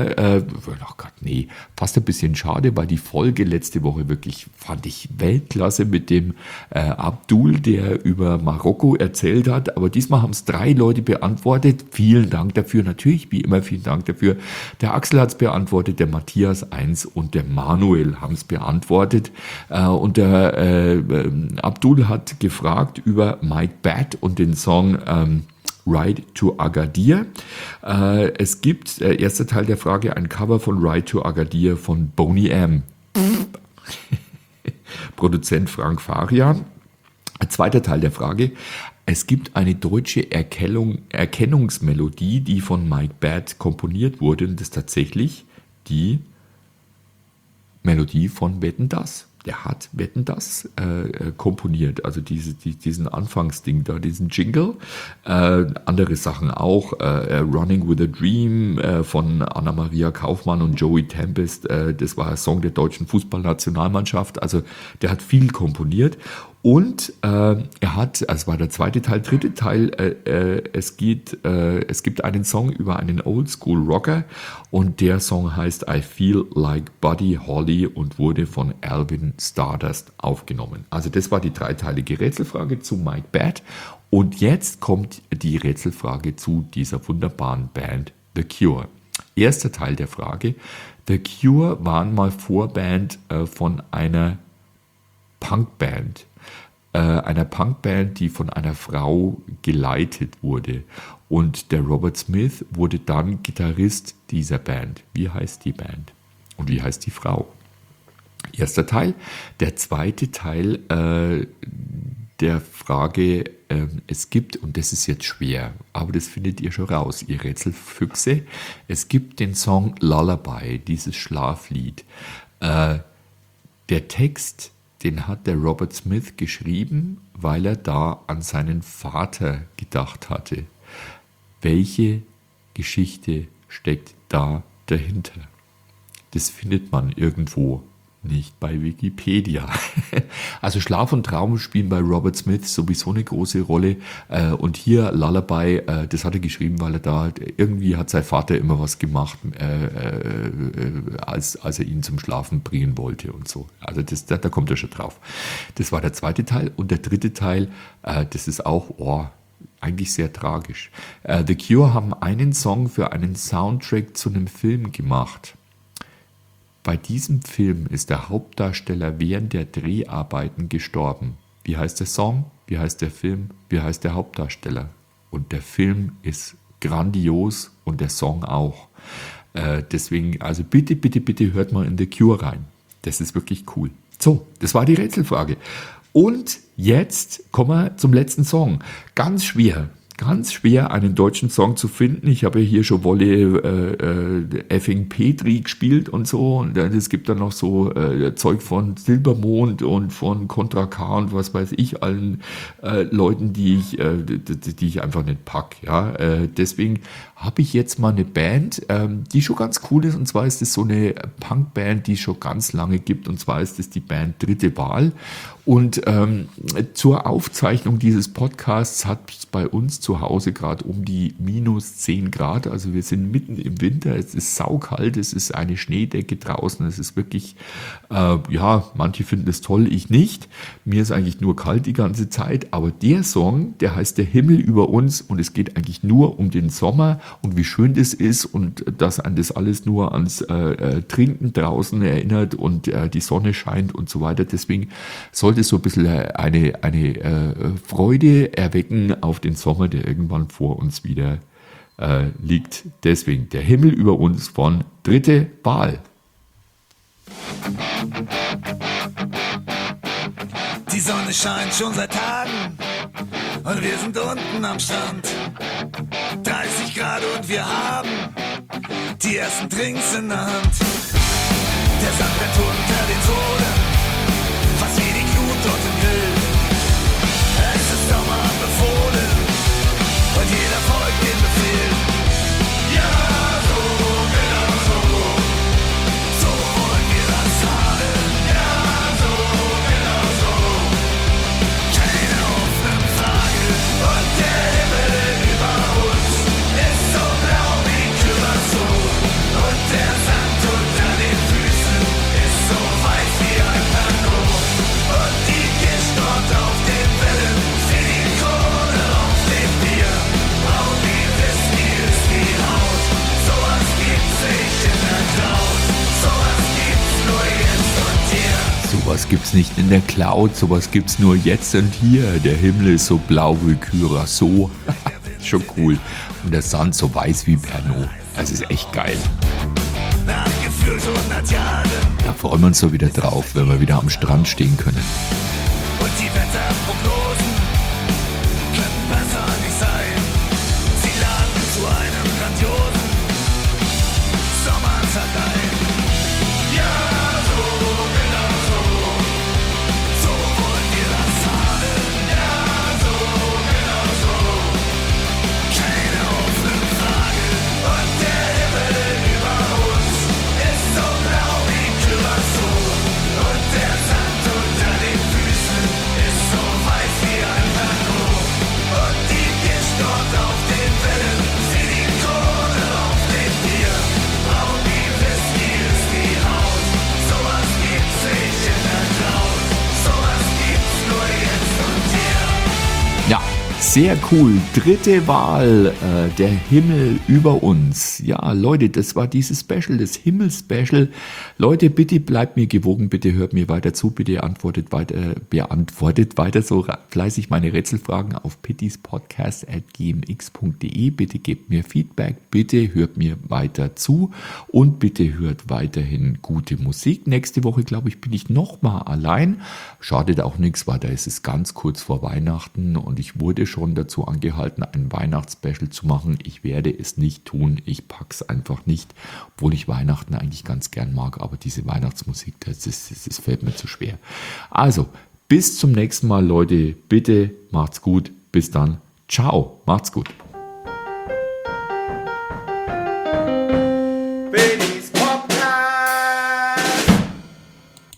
Fast ein bisschen schade, weil die Folge letzte Woche wirklich, fand ich, Weltklasse mit dem Abdul, der über Marokko erzählt hat. Aber diesmal haben es 3 Leute beantwortet. Vielen Dank dafür. Natürlich, wie immer, vielen Dank dafür. Der Axel hat es beantwortet, der Matthias 1 und der Manuel haben es beantwortet. Und der Abdul hat gefragt über Mike Batt und den Song Ride to Agadir. Es gibt, erster Teil der Frage, ein Cover von Ride to Agadir von Boney M. Produzent Frank Farian. Zweiter Teil der Frage, es gibt eine deutsche Erkennungsmelodie, die von Mike Batt komponiert wurde, und das ist tatsächlich die Melodie von Wetten, dass. Der hat Wetten, dass komponiert, also diesen Anfangsding da, diesen Jingle. Andere Sachen auch, Running with a Dream von Anna-Maria Kaufmann und Joey Tempest, das war ein Song der deutschen Fußballnationalmannschaft, also der hat viel komponiert. Und es war der zweite Teil, dritte Teil, es gibt einen Song über einen Oldschool-Rocker und der Song heißt I Feel Like Buddy Holly und wurde von Alvin Stardust aufgenommen. Also das war die dreiteilige Rätselfrage zu Mike Batt und jetzt kommt die Rätselfrage zu dieser wunderbaren Band The Cure. Erster Teil der Frage, The Cure waren mal Vorband von einer Punkband. Einer Punkband, die von einer Frau geleitet wurde. Und der Robert Smith wurde dann Gitarrist dieser Band. Wie heißt die Band? Und wie heißt die Frau? Erster Teil. Der zweite Teil der Frage, es gibt, und das ist jetzt schwer, aber das findet ihr schon raus, ihr Rätselfüchse, es gibt den Song Lullaby, dieses Schlaflied. Der Text, den hat der Robert Smith geschrieben, weil er da an seinen Vater gedacht hatte. Welche Geschichte steckt da dahinter? Das findet man irgendwo, nicht bei Wikipedia. Also Schlaf und Traum spielen bei Robert Smith sowieso eine große Rolle. Und hier Lullaby, das hat er geschrieben, weil er da, irgendwie hat sein Vater immer was gemacht, als er ihn zum Schlafen bringen wollte und so. Also da kommt er schon drauf. Das war der zweite Teil. Und der dritte Teil, das ist auch, eigentlich sehr tragisch. The Cure haben einen Song für einen Soundtrack zu einem Film gemacht. Bei diesem Film ist der Hauptdarsteller während der Dreharbeiten gestorben. Wie heißt der Song? Wie heißt der Film? Wie heißt der Hauptdarsteller? Und der Film ist grandios und der Song auch. Deswegen, also bitte, bitte, bitte hört mal in The Cure rein. Das ist wirklich cool. So, das war die Rätselfrage. Und jetzt kommen wir zum letzten Song. Ganz schwer, einen deutschen Song zu finden. Ich habe hier schon Wolle effing Petri gespielt und so. Und es gibt dann noch so Zeug von Silbermond und von Contra K und was weiß ich, allen Leuten, die ich einfach nicht pack. Ja? Deswegen habe ich jetzt mal eine Band, die schon ganz cool ist. Und zwar ist es so eine Punkband, die es schon ganz lange gibt. Und zwar ist es die Band Dritte Wahl. Und zur Aufzeichnung dieses Podcasts hat es bei uns zu Hause gerade um die -10 Grad. Also wir sind mitten im Winter, es ist saukalt, es ist eine Schneedecke draußen, es ist wirklich, manche finden es toll, ich nicht. Mir ist eigentlich nur kalt die ganze Zeit, aber der Song, der heißt Der Himmel über uns und es geht eigentlich nur um den Sommer und wie schön das ist und dass an das alles nur ans Trinken draußen erinnert und die Sonne scheint und so weiter. Deswegen sollte es so ein bisschen eine Freude erwecken auf den Sommer, der irgendwann vor uns wieder liegt. Deswegen Der Himmel über uns von Dritte Wahl. Die Sonne scheint schon seit Tagen und wir sind unten am Strand. 30 Grad und wir haben die ersten Drinks in der Hand. Der Sand brennt unter den Sohlen, fast wie die Glut dort im Grill. Es ist Sommer befohlen und jeder sowas gibt's nicht in der Cloud, sowas gibt's nur jetzt und hier. Der Himmel ist so blau wie Curaçao. Schon cool. Und der Sand so weiß wie Pernod. Das ist echt geil. Nach gefühlt 100 Jahren. Da freuen wir uns so wieder drauf, wenn wir wieder am Strand stehen können. Und die Wetterprognosen könnten besser nicht sein. Sie laden zu einem grandiosen Sommertag ein. Ja, so, genau so. So wollen wir das haben. Ja, so, genau so. Keine offenen Fragen. Und der Himmel über uns ist so blau wie Curaçao. Und der Sand unter den Füßen ist so weiß wie ein Pernod. Und die Gischt dort auf den Wellen, sie die Krone auf dem Bier. Braun wie Whisky ist die Haut, sowas gibt's nicht in der Cloud. Sowas gibt's nur jetzt und hier. Ja, sehr cool. Dritte Wahl, der Himmel über uns. Ja, Leute, das war dieses Special, das Himmel-Special. Leute, bitte bleibt mir gewogen, bitte hört mir weiter zu, bitte beantwortet weiter so fleißig meine Rätselfragen auf pittispodcast@gmx.de. Bitte gebt mir Feedback, bitte hört mir weiter zu und bitte hört weiterhin gute Musik. Nächste Woche, glaube ich, bin ich nochmal allein. Schadet auch nichts, weil da ist es ganz kurz vor Weihnachten und ich wurde schon dazu angehalten, ein Weihnachtsspecial zu machen. Ich werde es nicht tun. Ich pack's einfach nicht, obwohl ich Weihnachten eigentlich ganz gern mag, aber diese Weihnachtsmusik, das fällt mir zu schwer. Also, bis zum nächsten Mal, Leute. Bitte macht's gut. Bis dann. Ciao. Macht's gut. Baby,